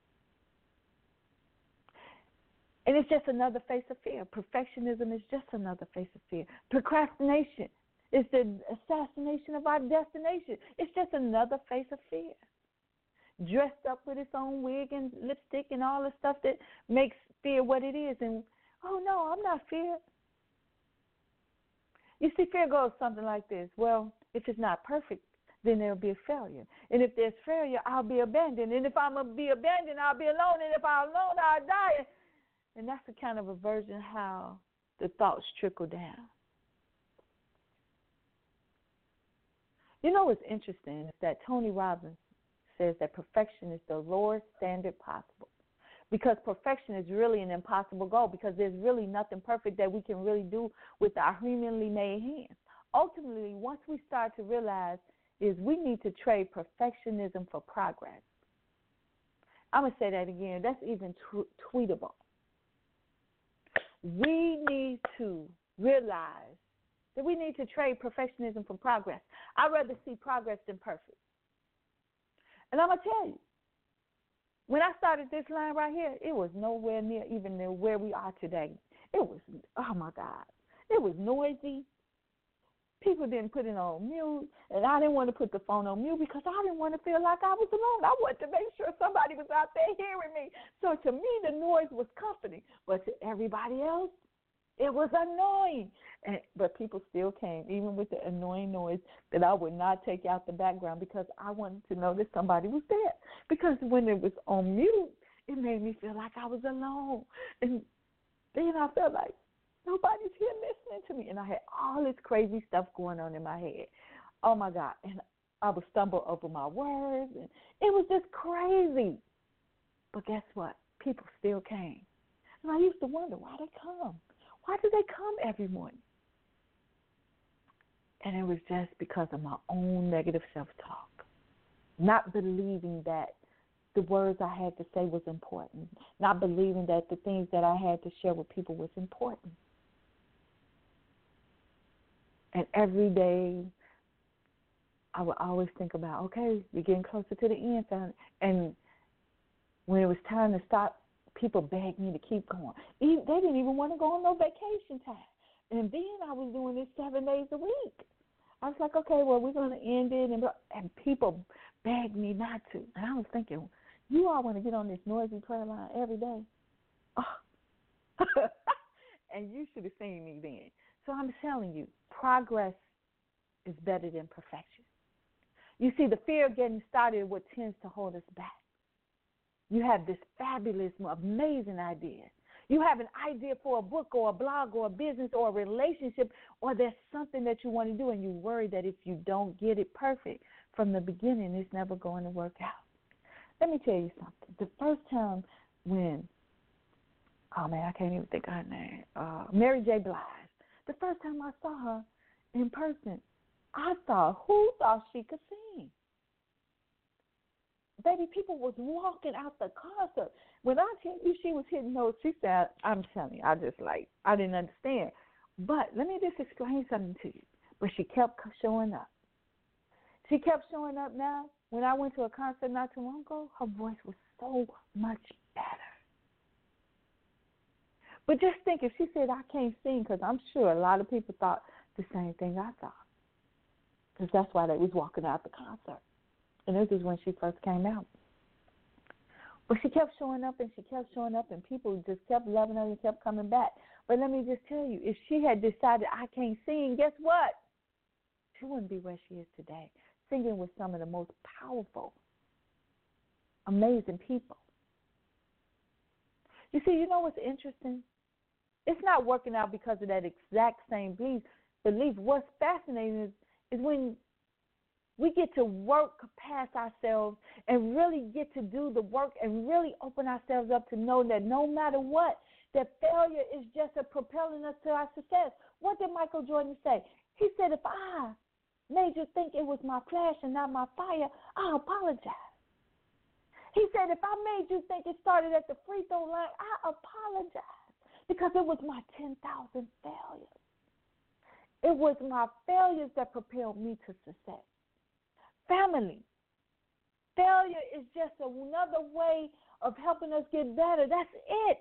And it's just another face of fear. Perfectionism is just another face of fear. Procrastination is the assassination of our destination. It's just another face of fear. Dressed up with its own wig and lipstick and all the stuff that makes fear what it is. And, oh, no, I'm not fear. You see, fear goes something like this. Well, if it's not perfect, then there'll be a failure. And if there's failure, I'll be abandoned. And if I'm going to be abandoned, I'll be alone. And if I'm alone, I'll die. And that's the kind of a version how the thoughts trickle down. You know what's interesting is that Tony Robbins says that perfection is the lowest standard possible. because perfection is really an impossible goal, because there's really nothing perfect that we can really do with our humanly made hands. Ultimately, once we start to realize is we need to trade perfectionism for progress. I'm going to say that again. That's even tweetable. We need to realize that we need to trade perfectionism for progress. I'd rather see progress than perfect. And I'm going to tell you, when I started this line right here, it was nowhere near even where we are today. It was, oh my God, it was noisy. People didn't put it on mute, and I didn't want to put the phone on mute because I didn't want to feel like I was alone. I wanted to make sure somebody was out there hearing me. So to me, the noise was comforting, but to everybody else, it was annoying. But people still came, even with the annoying noise that I would not take out the background because I wanted to know that somebody was there. Because when it was on mute, it made me feel like I was alone. And then I felt like nobody's here listening to me. And I had all this crazy stuff going on in my head. Oh, my God. And I would stumble over my words. And it was just crazy. But guess what? People still came. And I used to wonder why they come. Why do they come every morning? And it was just because of my own negative self-talk, not believing that the words I had to say was important, not believing that the things that I had to share with people was important. And every day I would always think about, okay, you're getting closer to the end, son. And when it was time to stop, people begged me to keep going. They didn't even want to go on no vacation time. And then I was doing this 7 days a week. I was like, okay, well, we're going to end it. And people begged me not to. And I was thinking, you all want to get on this noisy prayer line every day? Oh. And you should have seen me then. So I'm telling you, progress is better than perfection. You see, the fear of getting started is what tends to hold us back. You have this fabulous, amazing idea. You have an idea for a book or a blog or a business or a relationship, or there's something that you want to do, and you worry that if you don't get it perfect from the beginning, it's never going to work out. Let me tell you something. The first time when, oh, man, I can't even think of her name, Mary J. Blige, the first time I saw her in person, I thought, who thought she could sing? Baby, people was walking out the concert. When I tell you she was hitting notes, she said, I'm telling you, I didn't understand. But let me just explain something to you. But she kept showing up. She kept showing up now. When I went to a concert not too long ago, her voice was so much better. But just think, if she said, I can't sing, because I'm sure a lot of people thought the same thing I thought. Because that's why they was walking out the concert. And this is when she first came out. But she kept showing up, and she kept showing up, and people just kept loving her and kept coming back. But let me just tell you, if she had decided I can't sing, guess what? She wouldn't be where she is today, singing with some of the most powerful, amazing people. You see, you know what's interesting? It's not working out because of that exact same belief. What's fascinating is when we get to work past ourselves and really get to do the work and really open ourselves up to know that no matter what, that failure is just a propelling us to our success. What did Michael Jordan say? He said, if I made you think it was my flash and not my fire, I apologize. He said, if I made you think it started at the free throw line, I apologize, because it was my 10,000 failures. It was my failures that propelled me to success. Family. Failure is just another way of helping us get better. That's it.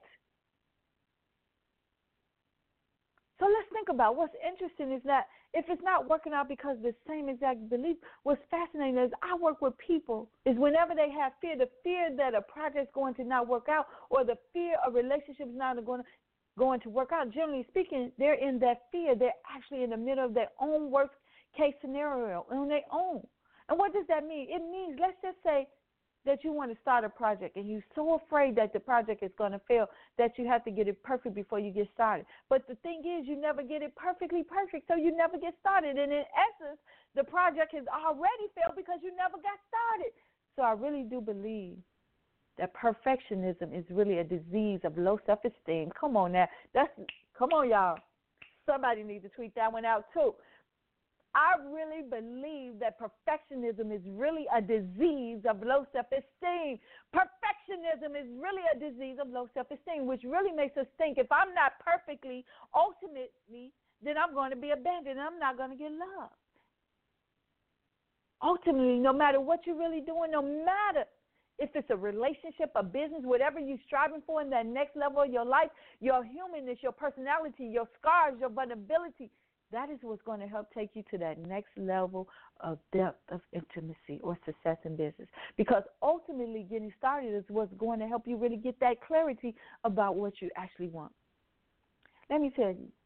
So let's think about what's interesting is that if it's not working out because of the same exact belief, what's fascinating is I work with people is whenever they have fear, the fear that a project's going to not work out or the fear a relationship is not going to work out, generally speaking, they're in that fear. They're actually in the middle of their own worst case scenario on their own. And what does that mean? It means, let's just say that you want to start a project and you're so afraid that the project is going to fail that you have to get it perfect before you get started. But the thing is, you never get it perfectly perfect, so you never get started. And in essence, the project has already failed because you never got started. So I really do believe that perfectionism is really a disease of low self-esteem. Come on now. Come on, y'all. Somebody needs to tweet that one out, too. I really believe that perfectionism is really a disease of low self-esteem. Perfectionism is really a disease of low self-esteem, which really makes us think if I'm not perfectly, ultimately, then I'm going to be abandoned and I'm not going to get love. Ultimately, no matter what you're really doing, no matter if it's a relationship, a business, whatever you're striving for in that next level of your life, your humanness, your personality, your scars, your vulnerability, that is what's going to help take you to that next level of depth of intimacy or success in business. Because ultimately getting started is what's going to help you really get that clarity about what you actually want. Let me tell you,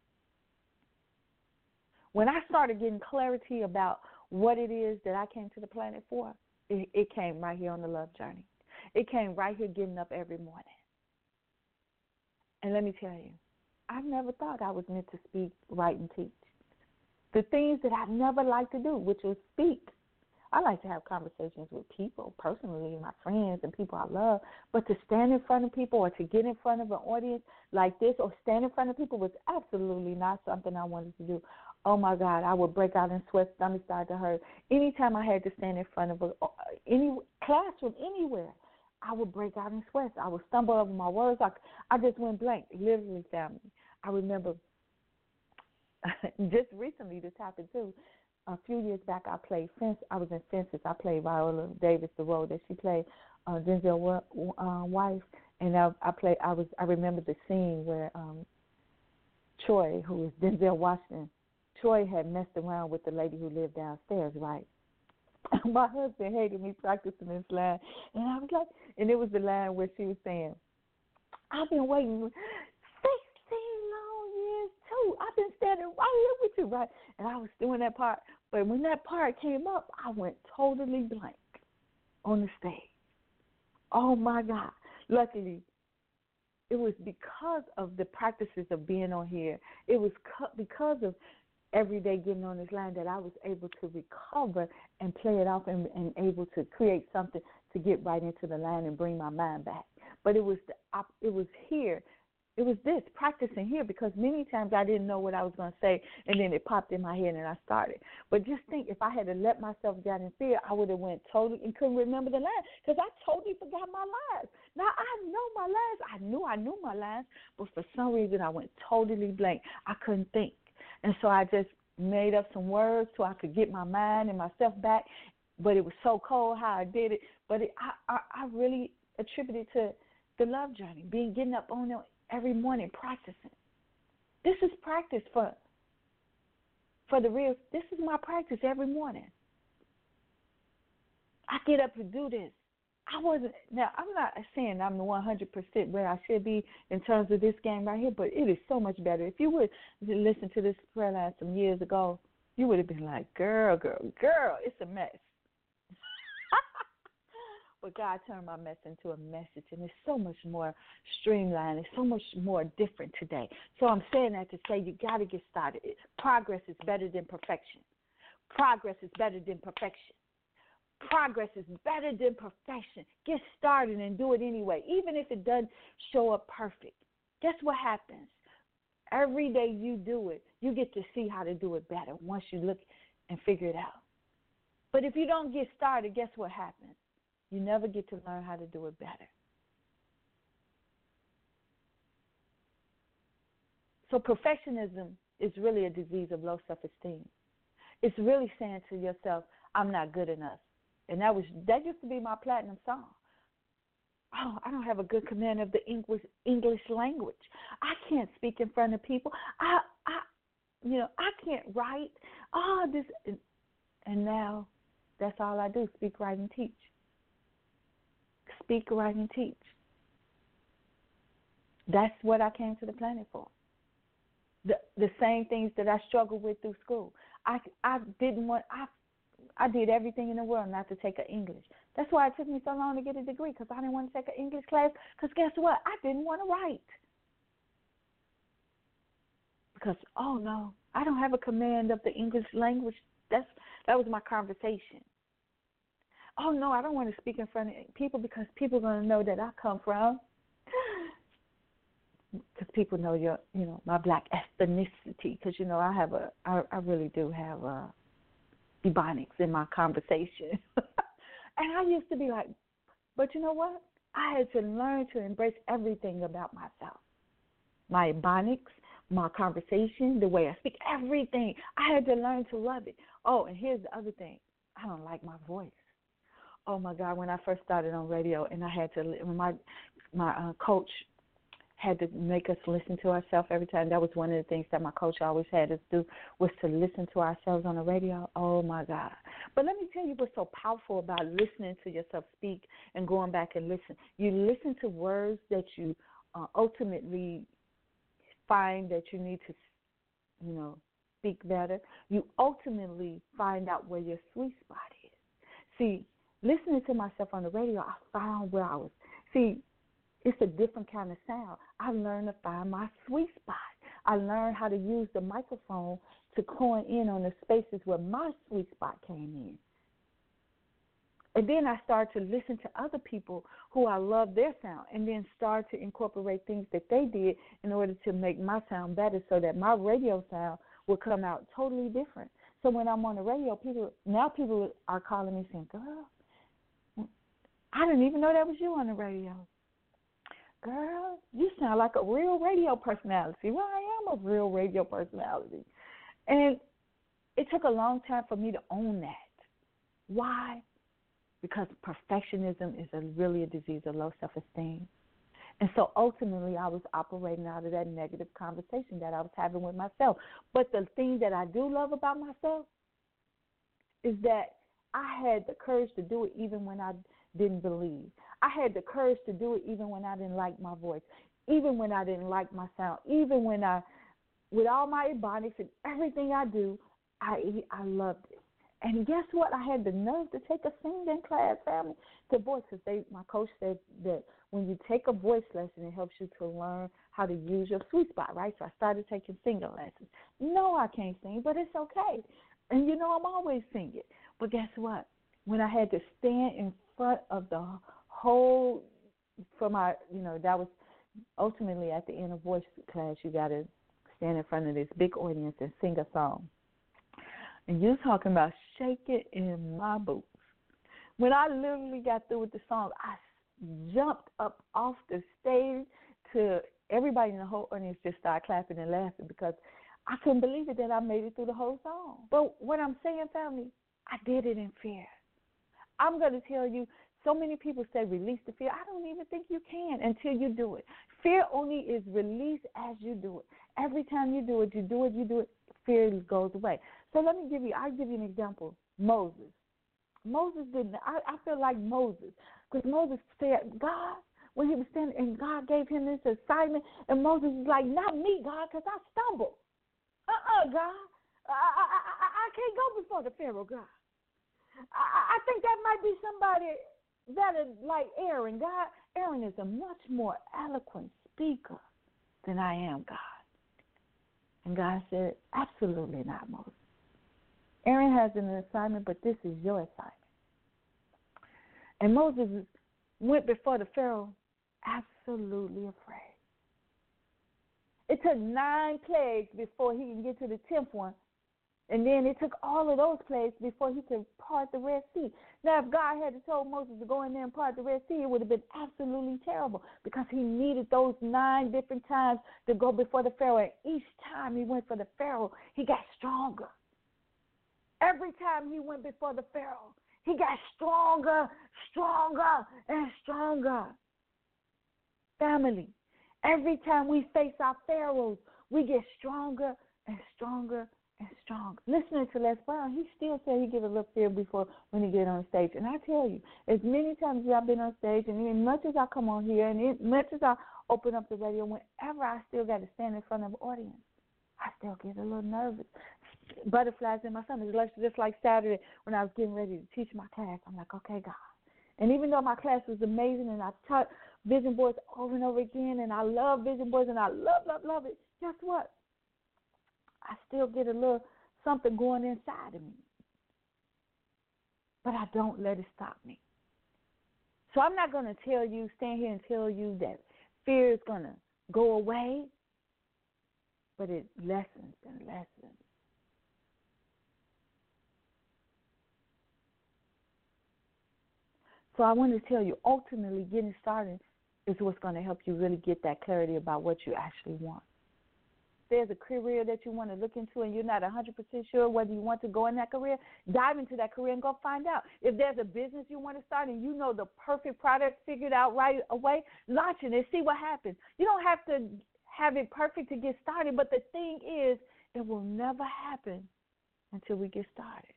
when I started getting clarity about what it is that I came to the planet for, it came right here on the love journey. It came right here getting up every morning. And let me tell you, I never thought I was meant to speak, write, and teach. The things that I never liked to do, which was speak. I like to have conversations with people, personally, my friends and people I love, but to stand in front of people or to get in front of an audience like this or stand in front of people was absolutely not something I wanted to do. Oh, my God, I would break out in sweat, stomach started to hurt. Anytime I had to stand in front of any classroom, anywhere, I would break out in sweats. I would stumble over my words. I just went blank, literally, family. I remember just recently this happened, too. A few years back, I was in Fences. I played Viola Davis, the role that she played, Denzel's wife. And I remember the scene where Troy, who was Denzel Washington, Troy had messed around with the lady who lived downstairs, right? My husband hated me practicing this line. And I was like, and it was the line where she was saying, I've been waiting 16 long years, too. I've been standing right here with you, right? And I was doing that part. But when that part came up, I went totally blank on the stage. Oh, my God. Luckily, it was because of the practices of being on here. It was because of every day getting on this line that I was able to recover and play it off and able to create something to get right into the line and bring my mind back. But it was here. It was this, practicing here, because many times I didn't know what I was going to say, and then it popped in my head and I started. But just think, if I had to let myself down in fear, I would have went totally and couldn't remember the lines because I totally forgot my lines. Now, I know my lines. I knew my lines, but for some reason I went totally blank. I couldn't think. And so I just made up some words so I could get my mind and myself back. But it was so cold how I did it. But I really attribute it to the love journey, getting up on it every morning, practicing. This is practice for the real. This is my practice every morning. I get up to do this. Now, I'm not saying I'm the 100% where I should be in terms of this game right here, but it is so much better. If you would listen to this prayer line some years ago, you would have been like, girl, it's a mess. But God turned my mess into a message, and it's so much more streamlined. It's so much more different today. So I'm saying that to say you got to get started. Progress is better than perfection. Progress is better than perfection. Progress is better than perfection. Get started and do it anyway, even if it doesn't show up perfect. Guess what happens? Every day you do it, you get to see how to do it better once you look and figure it out. But if you don't get started, guess what happens? You never get to learn how to do it better. So perfectionism is really a disease of low self-esteem. It's really saying to yourself, I'm not good enough. And that used to be my platinum song. Oh, I don't have a good command of the English language. I can't speak in front of people. I can't write. And now that's all I do, speak, write, and teach. Speak, write, and teach. That's what I came to the planet for. The same things that I struggled with through school. I did everything in the world not to take an English. That's why it took me so long to get a degree, because I didn't want to take an English class, because guess what? I didn't want to write. Because, oh, no, I don't have a command of the English language. That was my conversation. oh, no, I don't want to speak in front of people because people are going to know that I come from. Because people know my black ethnicity. Because, I really do have Ebonics in my conversation. And I used to be like, but you know what? I had to learn to embrace everything about myself. My Ebonics, my conversation, the way I speak, everything. I had to learn to love it. Oh, and here's the other thing. I don't like my voice. Oh, my God, when I first started on radio and I had to, my coach had to make us listen to ourselves every time. That was one of the things that my coach always had us do, was to listen to ourselves on the radio. Oh, my God. But let me tell you what's so powerful about listening to yourself speak and going back and listen. You listen to words that you ultimately find that you need to, speak better. You ultimately find out where your sweet spot is. See, listening to myself on the radio, I found where I was. See, it's a different kind of sound. I learned to find my sweet spot. I learned how to use the microphone to coin in on the spaces where my sweet spot came in. And then I started to listen to other people who I love their sound, and then start to incorporate things that they did in order to make my sound better, so that my radio sound will come out totally different. So when I'm on the radio, people are calling me saying, girl, I didn't even know that was you on the radio. Girl, you sound like a real radio personality. Well, I am a real radio personality. And it took a long time for me to own that. Why? Because perfectionism is really a disease of low self-esteem. And so ultimately I was operating out of that negative conversation that I was having with myself. But the thing that I do love about myself is that I had the courage to do it even when I didn't believe. I had the courage to do it even when I didn't like my voice, even when I didn't like my sound, even when with all my Ebonics and everything I do, I loved it. And guess what? I had the nerve to take a singing class, family, to voice, because my coach said that when you take a voice lesson, it helps you to learn how to use your sweet spot, right? So I started taking singing lessons. No, I can't sing, but it's okay. And, I'm always singing. But guess what? When I had to stand in front of the whole, that was ultimately at the end of voice class, you got to stand in front of this big audience and sing a song. And you're talking about shaking in my boots. When I literally got through with the song, I jumped up off the stage to everybody in the whole audience just started clapping and laughing because I couldn't believe it that I made it through the whole song. But what I'm saying, family, I did it in fear. I'm going to tell you, so many people say release the fear. I don't even think you can until you do it. Fear only is released as you do it. Every time you do it, fear goes away. So I'll give you an example. Moses. Moses didn't. I feel like Moses, because Moses said, God, when he was standing, and God gave him this assignment, and Moses was like, not me, God, because I stumbled. God, I can't go before the Pharaoh, God. I think that might be somebody that is like Aaron. God, Aaron is a much more eloquent speaker than I am, God. And God said, absolutely not, Moses. Aaron has an assignment, but this is your assignment. And Moses went before the Pharaoh absolutely afraid. It took 9 plagues before he could get to the 10th one. And then it took all of those plagues before he could part the Red Sea. Now, if God had told Moses to go in there and part the Red Sea, it would have been absolutely terrible because he needed those 9 different times to go before the Pharaoh. And each time he went for the Pharaoh, he got stronger. Every time he went before the Pharaoh, he got stronger, and stronger. Family, every time we face our Pharaohs, we get stronger and stronger and strong. Listening to Les Brown, he still said he get a little fear before when he get on stage. And I tell you, as many times as I've been on stage, and as much as I come on here, and as much as I open up the radio, whenever I still got to stand in front of an audience, I still get a little nervous. Butterflies in my stomach. Just like Saturday when I was getting ready to teach my class, I'm like, okay, God. And even though my class was amazing and I taught vision boards over and over again, and I love vision boards and I love it, guess what? I still get a little something going inside of me. but I don't let it stop me. So I'm not going to stand here and tell you that fear is going to go away, but it lessens and lessens. So I want to tell you, ultimately, getting started is what's going to help you really get that clarity about what you actually want. If there's a career that you want to look into and you're not 100% sure whether you want to go in that career, dive into that career and go find out. If there's a business you want to start and you know the perfect product figured out right away, launch it and see what happens. You don't have to have it perfect to get started, but the thing is, it will never happen until we get started.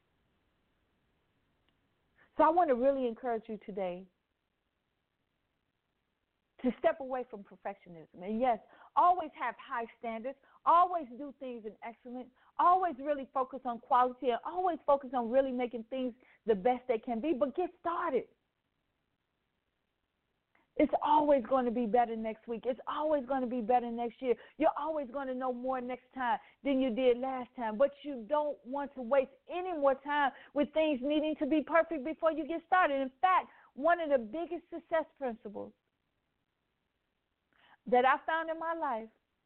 So I want to really encourage you today to step away from perfectionism. And yes, always have high standards, always do things in excellence, always really focus on quality, and always focus on really making things the best they can be, but get started. It's always going to be better next week. It's always going to be better next year. You're always going to know more next time than you did last time. But you don't want to waste any more time with things needing to be perfect before you get started. In fact, one of the biggest success principles that I found in my life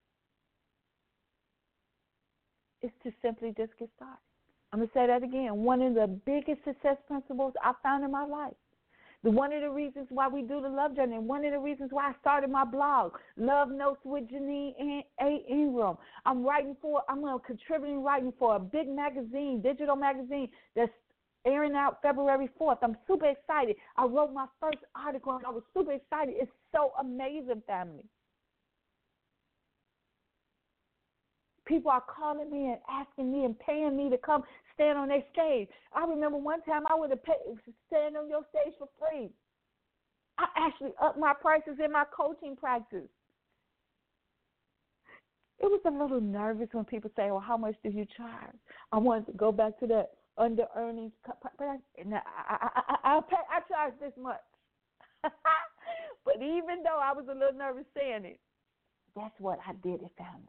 is to simply just get started. I'm going to say that again. One of the biggest success principles I found in my life. One of the reasons why we do the Love Journey, and one of the reasons why I started my blog, Love Notes with Janine A. Ingram. I'm contributing writing for a big magazine, digital magazine, that's airing out February 4th. I'm super excited. I wrote my first article, and I was super excited. It's so amazing, family. People are calling me and asking me and paying me to come stand on their stage. I remember one time I would have paid to stand on your stage for free. I actually upped my prices in my coaching practice. It was a little nervous when people say, well, how much do you charge? I wanted to go back to that under-earnings. I charge this much. But even though I was a little nervous saying it, that's what I did it, family.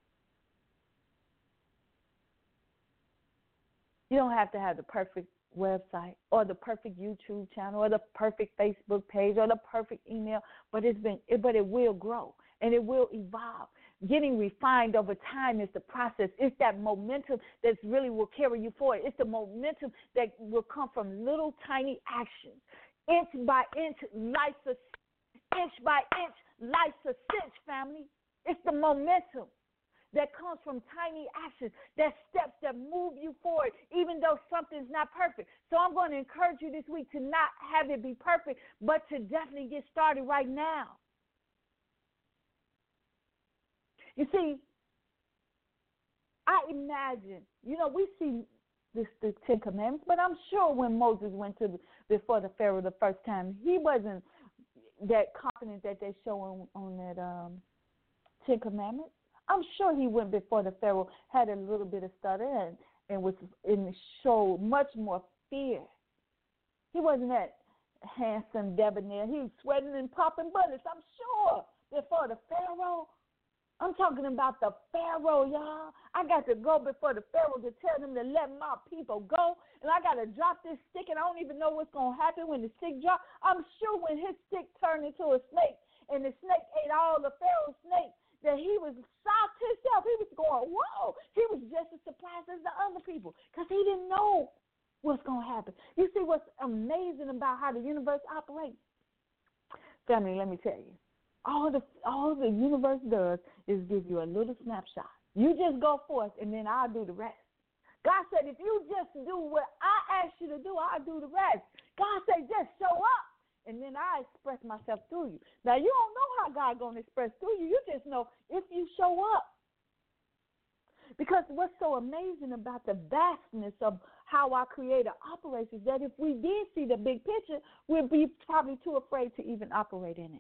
You don't have to have the perfect website or the perfect YouTube channel or the perfect Facebook page or the perfect email, but it will grow and it will evolve. Getting refined over time is the process. It's that momentum that really will carry you forward. It's the momentum that will come from little tiny actions. Inch by inch, life's a inch by inch, life's a cinch, family. It's the momentum that comes from tiny actions, that steps that move you forward, even though something's not perfect. So I'm going to encourage you this week to not have it be perfect, but to definitely get started right now. You see, I imagine, we see the Ten Commandments, but I'm sure when Moses went before the Pharaoh the first time, he wasn't that confident that they show on that Ten Commandments. I'm sure he went before the Pharaoh, had a little bit of stutter, and showed much more fear. He wasn't that handsome debonair. He was sweating and popping bullets, I'm sure, before the Pharaoh. I'm talking about the Pharaoh, y'all. I got to go before the Pharaoh to tell them to let my people go, and I got to drop this stick, and I don't even know what's going to happen when the stick drops. I'm sure when his stick turned into a snake, and the snake ate all the Pharaoh's snakes, that he was shocked himself. He was going, whoa. He was just as surprised as the other people because he didn't know what's going to happen. You see what's amazing about how the universe operates? Family, let me tell you. All the universe does is give you a little snapshot. You just go forth, and then I'll do the rest. God said, if you just do what I asked you to do, I'll do the rest. God said, just show up, and then I express myself through you. Now, you don't know how God going to express through you. You just know if you show up. Because what's so amazing about the vastness of how our Creator operates is that if we did see the big picture, we'd be probably too afraid to even operate in it.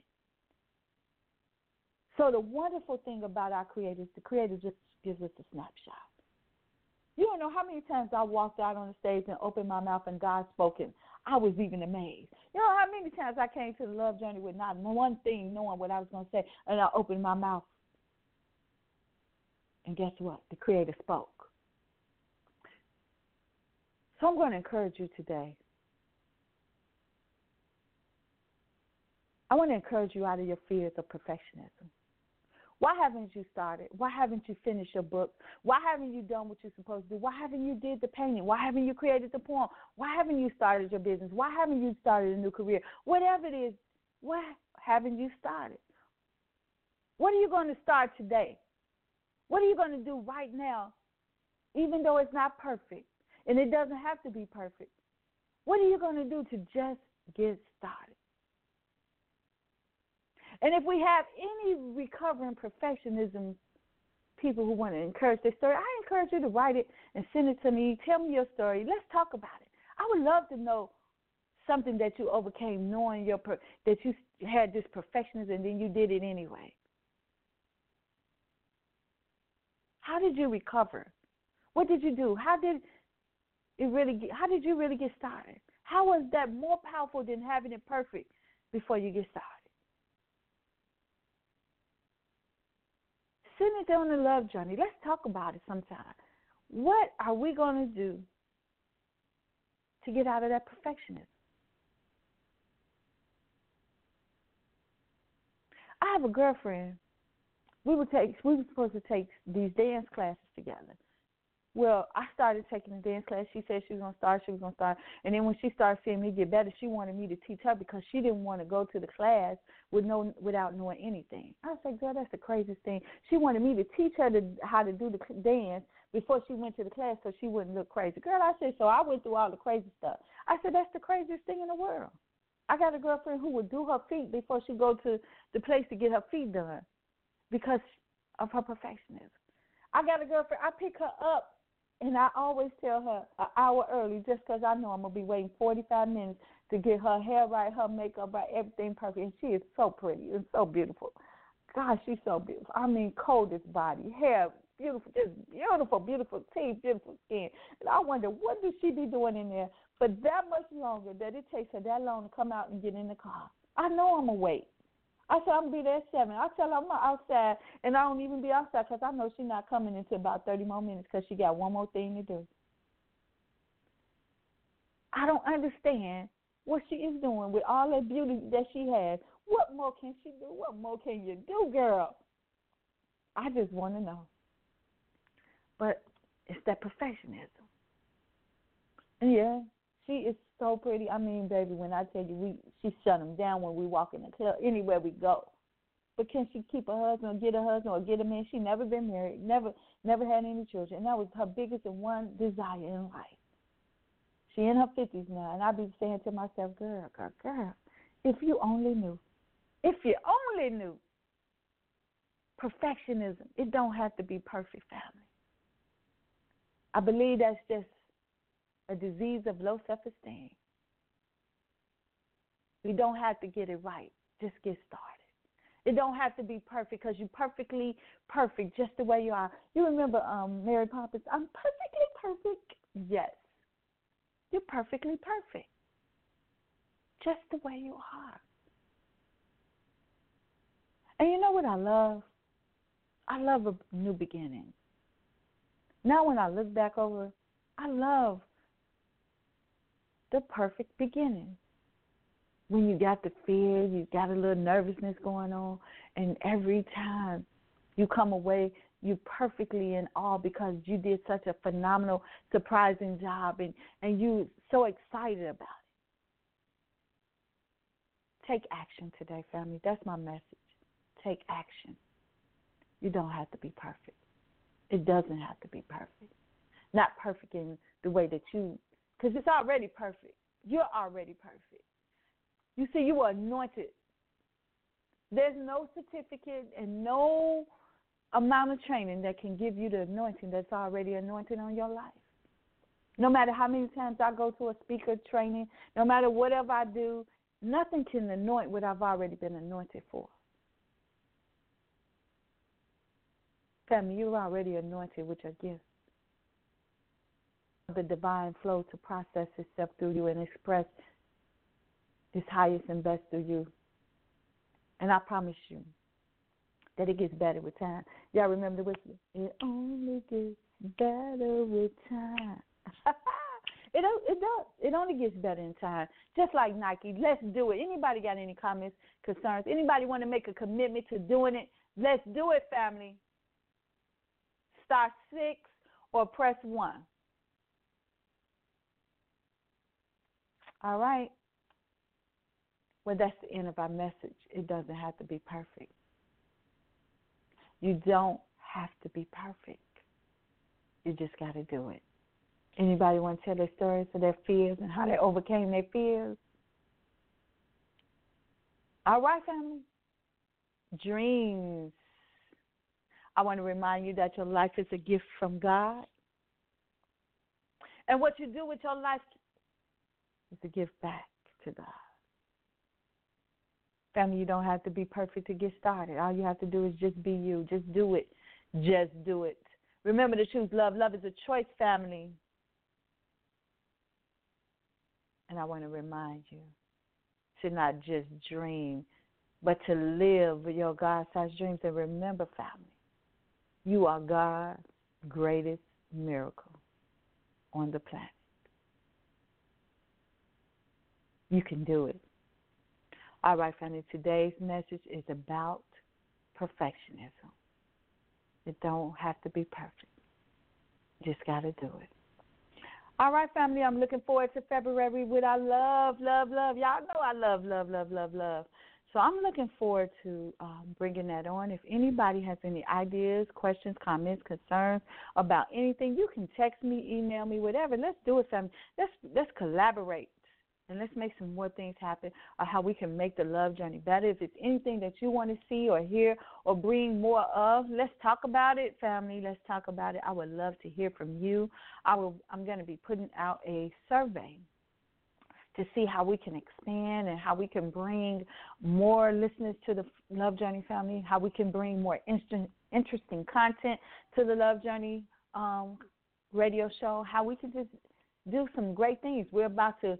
So the wonderful thing about our Creator is the Creator just gives us a snapshot. You don't know how many times I walked out on the stage and opened my mouth and God spoke, and I was even amazed. You know how many times I came to the Love Journey with not one thing, knowing what I was going to say, and I opened my mouth. And guess what? The Creator spoke. So I'm going to encourage you today I want to encourage you out of your fears of perfectionism. Why haven't you started? Why haven't you finished your book? Why haven't you done what you're supposed to do? Why haven't you did the painting? Why haven't you created the poem? Why haven't you started your business? Why haven't you started a new career? Whatever it is, why haven't you started? What are you going to start today? What are you going to do right now, even though it's not perfect? And it doesn't have to be perfect. What are you going to do to just get started? And if we have any recovering perfectionism people who want to encourage their story, I encourage you to write it and send it to me. Tell me your story. Let's talk about it. I would love to know something that you overcame, knowing that you had this perfectionism and then you did it anyway. How did you recover? What did you do? How did you really get started? How was that more powerful than having it perfect before you get started? Send it on the love journey. Let's talk about it sometime. What are we going to do to get out of that perfectionism? I have a girlfriend. We were supposed to take these dance classes together. Well, I started taking the dance class. She said she was going to start. And then when she started seeing me get better, she wanted me to teach her because she didn't want to go to the class without knowing anything. I was like, girl, that's the craziest thing. She wanted me to teach her how to do the dance before she went to the class so she wouldn't look crazy. Girl, I said, so I went through all the crazy stuff. I said, that's the craziest thing in the world. I got a girlfriend who would do her feet before she go to the place to get her feet done because of her perfectionism. I got a girlfriend, I pick her up, and I always tell her an hour early just because I know I'm going to be waiting 45 minutes to get her hair right, her makeup right, everything perfect. And she is so pretty and so beautiful. God, she's so beautiful. I mean, coldest body, hair, beautiful, just beautiful, beautiful teeth, beautiful skin. And I wonder, what does she be doing in there for that much longer that it takes her that long to come out and get in the car? I know I'm going to wait. I said, I'm going to be there at 7. I tell her I'm outside, and I don't even be outside because I know she's not coming until about 30 more minutes because she got one more thing to do. I don't understand what she is doing with all that beauty that she has. What more can she do? What more can you do, girl? I just want to know. But it's that perfectionism. And yeah, she is so pretty. I mean, baby, when I tell you, she shut them down when we walk in the club, anywhere we go. But can she keep a husband or get a man? She never been married, never had any children. And that was her biggest and one desire in life. She in her 50s now, and I be saying to myself, girl, if you only knew. Perfectionism, it don't have to be perfect, family. I believe that's just a disease of low self-esteem. We don't have to get it right. Just get started. It don't have to be perfect because you're perfectly perfect just the way you are. You remember Mary Poppins, I'm perfectly perfect. Yes, you're perfectly perfect just the way you are. And you know what I love? I love a new beginning. Now when I look back over, I love the perfect beginning. When you got the fear, you got a little nervousness going on, and every time you come away, you're perfectly in awe because you did such a phenomenal, surprising job, and you're so excited about it. Take action today, family. That's my message. Take action. You don't have to be perfect. It doesn't have to be perfect. Not perfect in the way that you, because it's already perfect. You're already perfect. You see, you were anointed. There's no certificate and no amount of training that can give you the anointing that's already anointed on your life. No matter how many times I go to a speaker training, no matter whatever I do, nothing can anoint what I've already been anointed for. Family, you're already anointed with your gifts. The divine flow to process itself through you and express its highest and best through you. And I promise you that it gets better with time. Y'all remember the whistle? It only gets better with time. It does. It only gets better in time. Just like Nike. Let's do it. Anybody got any comments, concerns? Anybody want to make a commitment to doing it? Let's do it, family. Star 6 or press 1. All right. Well, that's the end of our message. It doesn't have to be perfect. You don't have to be perfect. You just got to do it. Anybody want to tell their stories of their fears and how they overcame their fears? All right, family. Dreams. I want to remind you that your life is a gift from God. And what you do with your life is to give back to God. Family, you don't have to be perfect to get started. All you have to do is just be you. Just do it. Just do it. Remember to choose love. Love is a choice, family. And I want to remind you to not just dream, but to live your God-sized dreams. And remember, family, you are God's greatest miracle on the planet. You can do it. All right, family, today's message is about perfectionism. It don't have to be perfect. Just got to do it. All right, family, I'm looking forward to February with our love, love, love. Y'all know I love, love, love, love, love. So I'm looking forward to bringing that on. If anybody has any ideas, questions, comments, concerns about anything, you can text me, email me, whatever. Let's do it, family. Let's collaborate. And let's make some more things happen, or how we can make the love journey better. If it's anything that you want to see or hear or bring more of, let's talk about it, family. Let's talk about it. I would love to hear from you. I'm going to be putting out a survey to see how we can expand and how we can bring more listeners to the Love Journey family, how we can bring more interesting content to the Love Journey radio show, how we can just do some great things. We're about to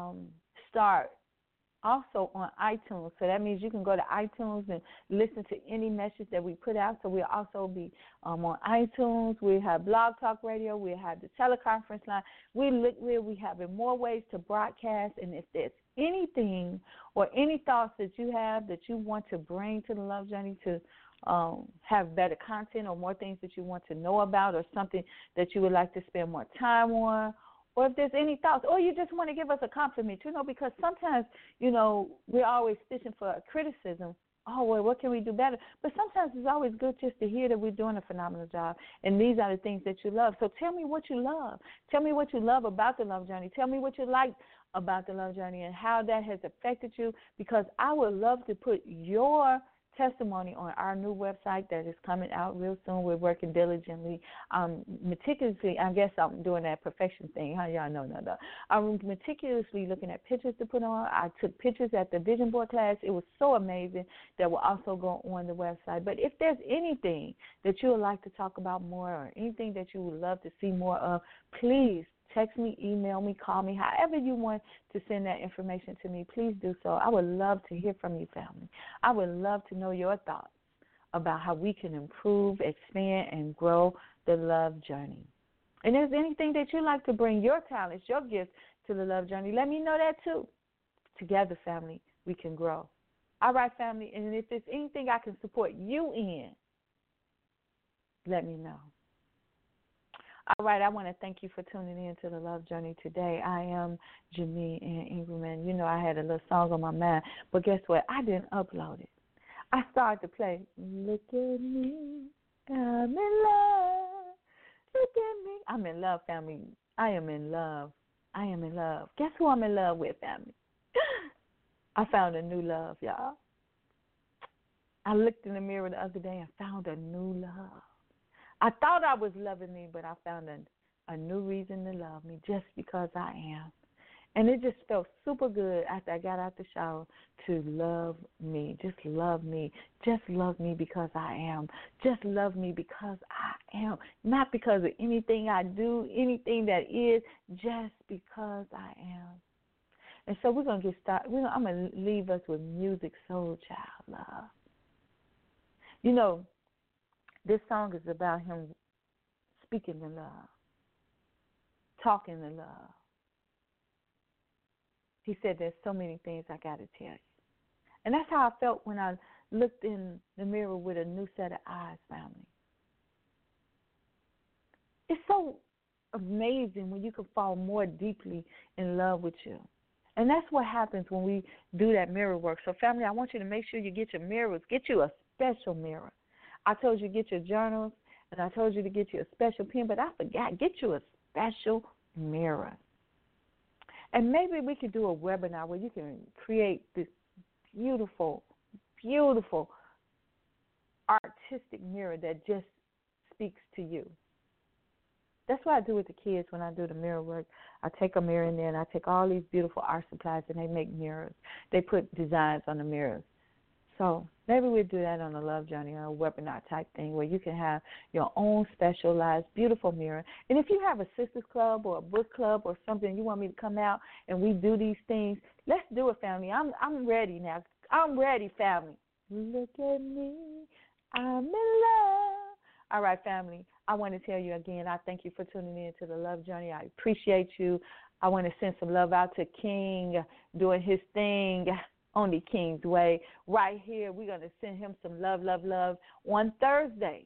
start also on iTunes. So that means you can go to iTunes and listen to any message that we put out. So we'll also be on iTunes. We have Blog Talk Radio. We have the teleconference line. We have more ways to broadcast. And if there's anything or any thoughts that you have that you want to bring to the Love Journey to have better content or more things that you want to know about or something that you would like to spend more time on, or if there's any thoughts, or you just want to give us a compliment, because sometimes, we're always fishing for a criticism. Oh, well, what can we do better? But sometimes it's always good just to hear that we're doing a phenomenal job, and these are the things that you love. So tell me what you love. Tell me what you love about the Love Journey. Tell me what you like about the Love Journey and how that has affected you, because I would love to put your testimony on our new website that is coming out real soon. We're working diligently, meticulously. I guess I'm doing that perfection thing. How y'all know? No. I'm meticulously looking at pictures to put on. I took pictures at the vision board class. It was so amazing that will also go on the website. But if there's anything that you would like to talk about more or anything that you would love to see more of, please text me, email me, call me, however you want to send that information to me, please do so. I would love to hear from you, family. I would love to know your thoughts about how we can improve, expand, and grow the Love Journey. And if there's anything that you'd like to bring your talents, your gifts to the Love Journey, let me know that too. Together, family, we can grow. All right, family, and if there's anything I can support you in, let me know. All right, I want to thank you for tuning in to the Love Journey today. I am Jamie Ann Ingram, and I had a little song on my mind, but guess what? I didn't upload it. I started to play, look at me, I'm in love, look at me. I'm in love, family. I am in love. I am in love. Guess who I'm in love with, family? I found a new love, y'all. I looked in the mirror the other day and found a new love. I thought I was loving me, but I found a new reason to love me just because I am. And it just felt super good after I got out the shower to love me. Just love me. Just love me because I am. Just love me because I am. Not because of anything I do, anything that is, just because I am. And so we're going to get started. I'm going to leave us with Musiq Soulchild, love. This song is about him speaking in love, talking in love, He said, there's so many things I got to tell you. And that's how I felt when I looked in the mirror with a new set of eyes, family. It's so amazing when you can fall more deeply in love with you. And that's what happens when we do that mirror work. So, family, I want you to make sure you get your mirrors. Get you a special mirror. I told you to get your journals, and I told you to get you a special pen, but I forgot. Get you a special mirror. And maybe we could do a webinar where you can create this beautiful, beautiful artistic mirror that just speaks to you. That's what I do with the kids when I do the mirror work. I take a mirror in there, and I take all these beautiful art supplies, and they make mirrors. They put designs on the mirrors. So maybe we'll do that on a Love Journey or a webinar type thing where you can have your own specialized, beautiful mirror. And if you have a sisters club or a book club or something, you want me to come out and we do these things, let's do it, family. I'm ready now. I'm ready, family. Look at me. I'm in love. All right, family. I want to tell you again, I thank you for tuning in to the Love Journey. I appreciate you. I want to send some love out to King doing his thing, only King's way. Right here, we're going to send him some love, love, love on Thursday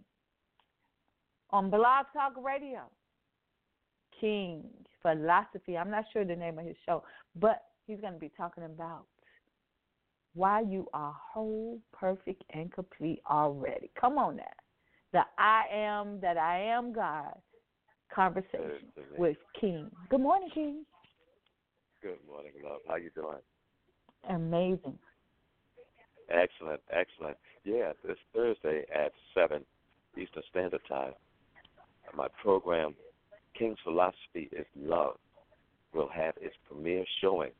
on Blog Talk Radio. King Philosophy. I'm not sure the name of his show, but he's going to be talking about why you are whole, perfect, and complete already. Come on now. The I am that I am God conversation with King. Good morning, King. Good morning, love. How you doing? Amazing. Excellent, excellent. Yeah, this Thursday at 7 Eastern Standard Time, my program, King's Philosophy is Love, will have its premiere showing.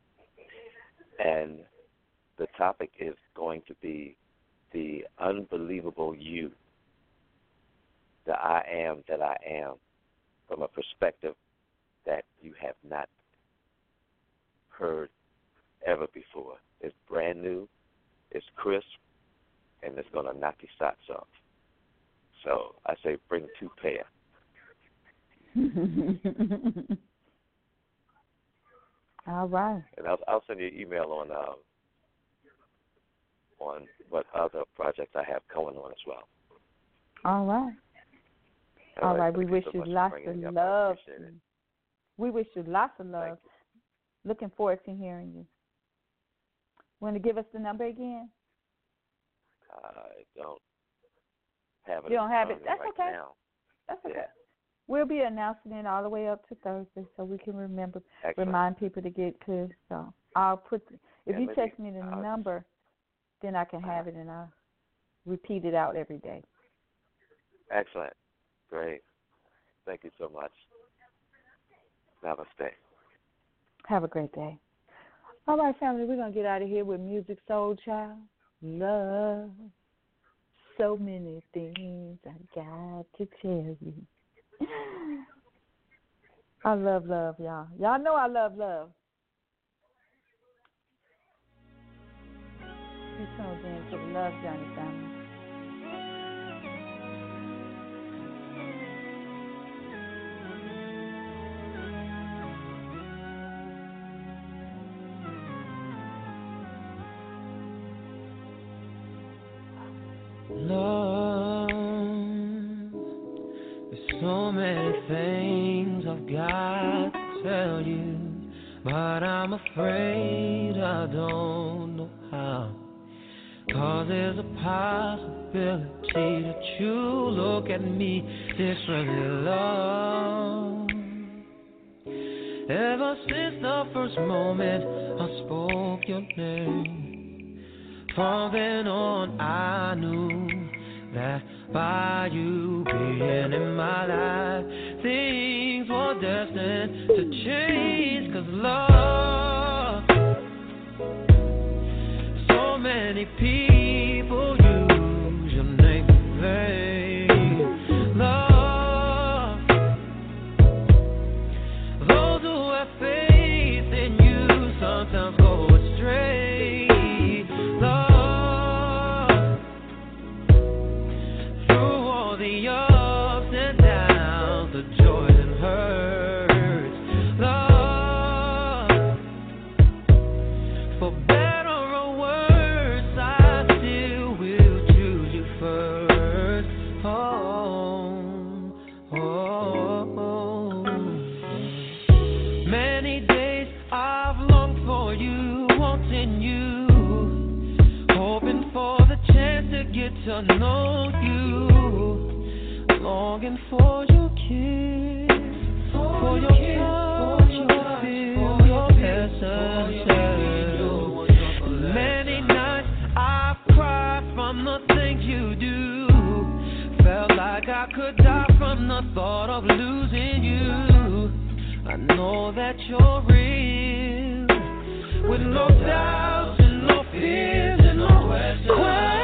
And the topic is going to be the unbelievable you. The I am that I am, from a perspective that you have not heard ever before. It's brand new, it's crisp, and it's going to knock your socks off. So I say bring 2 pair. All right. And I'll send you an email on what other projects I have going on as well. All right. All right, we wish you lots of love. We wish you lots of love. Looking forward to hearing you. Want to give us the number again? I don't have it. You don't have it? That's right okay. Now. That's okay. Yeah. We'll be announcing it all the way up to Thursday so we can remind people to get to. So I'll put, if you text me the number, then I can have it and I'll repeat it out every day. Excellent. Great. Thank you so much. Namaste. Have a great day. All right, family, we're going to get out of here with Music Soul Child. Love. So many things I got to tell you. I love love, y'all. Y'all know I love love. You're tuned in to the Love Journey, family. Love, there's so many things I've got to tell you, but I'm afraid I don't know how. 'Cause there's a possibility that you look at me differently, love. Ever since the first moment I spoke your name, from then on, I knew that by you being in my life, things were destined to change. 'Cause love, so many people use your name in vain. Love, those who have faith in you sometimes go astray. I've longed for you, wanting you, hoping for the chance to get to know you, longing for your kiss, for your touch, your feel, your presence. Many nights I've cried from the things you do, felt like I could die from the thought of losing you. I know that you're real, with no doubts and no fears and no questions.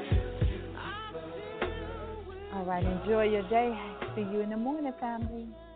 Enjoy your day. See you in the morning, family.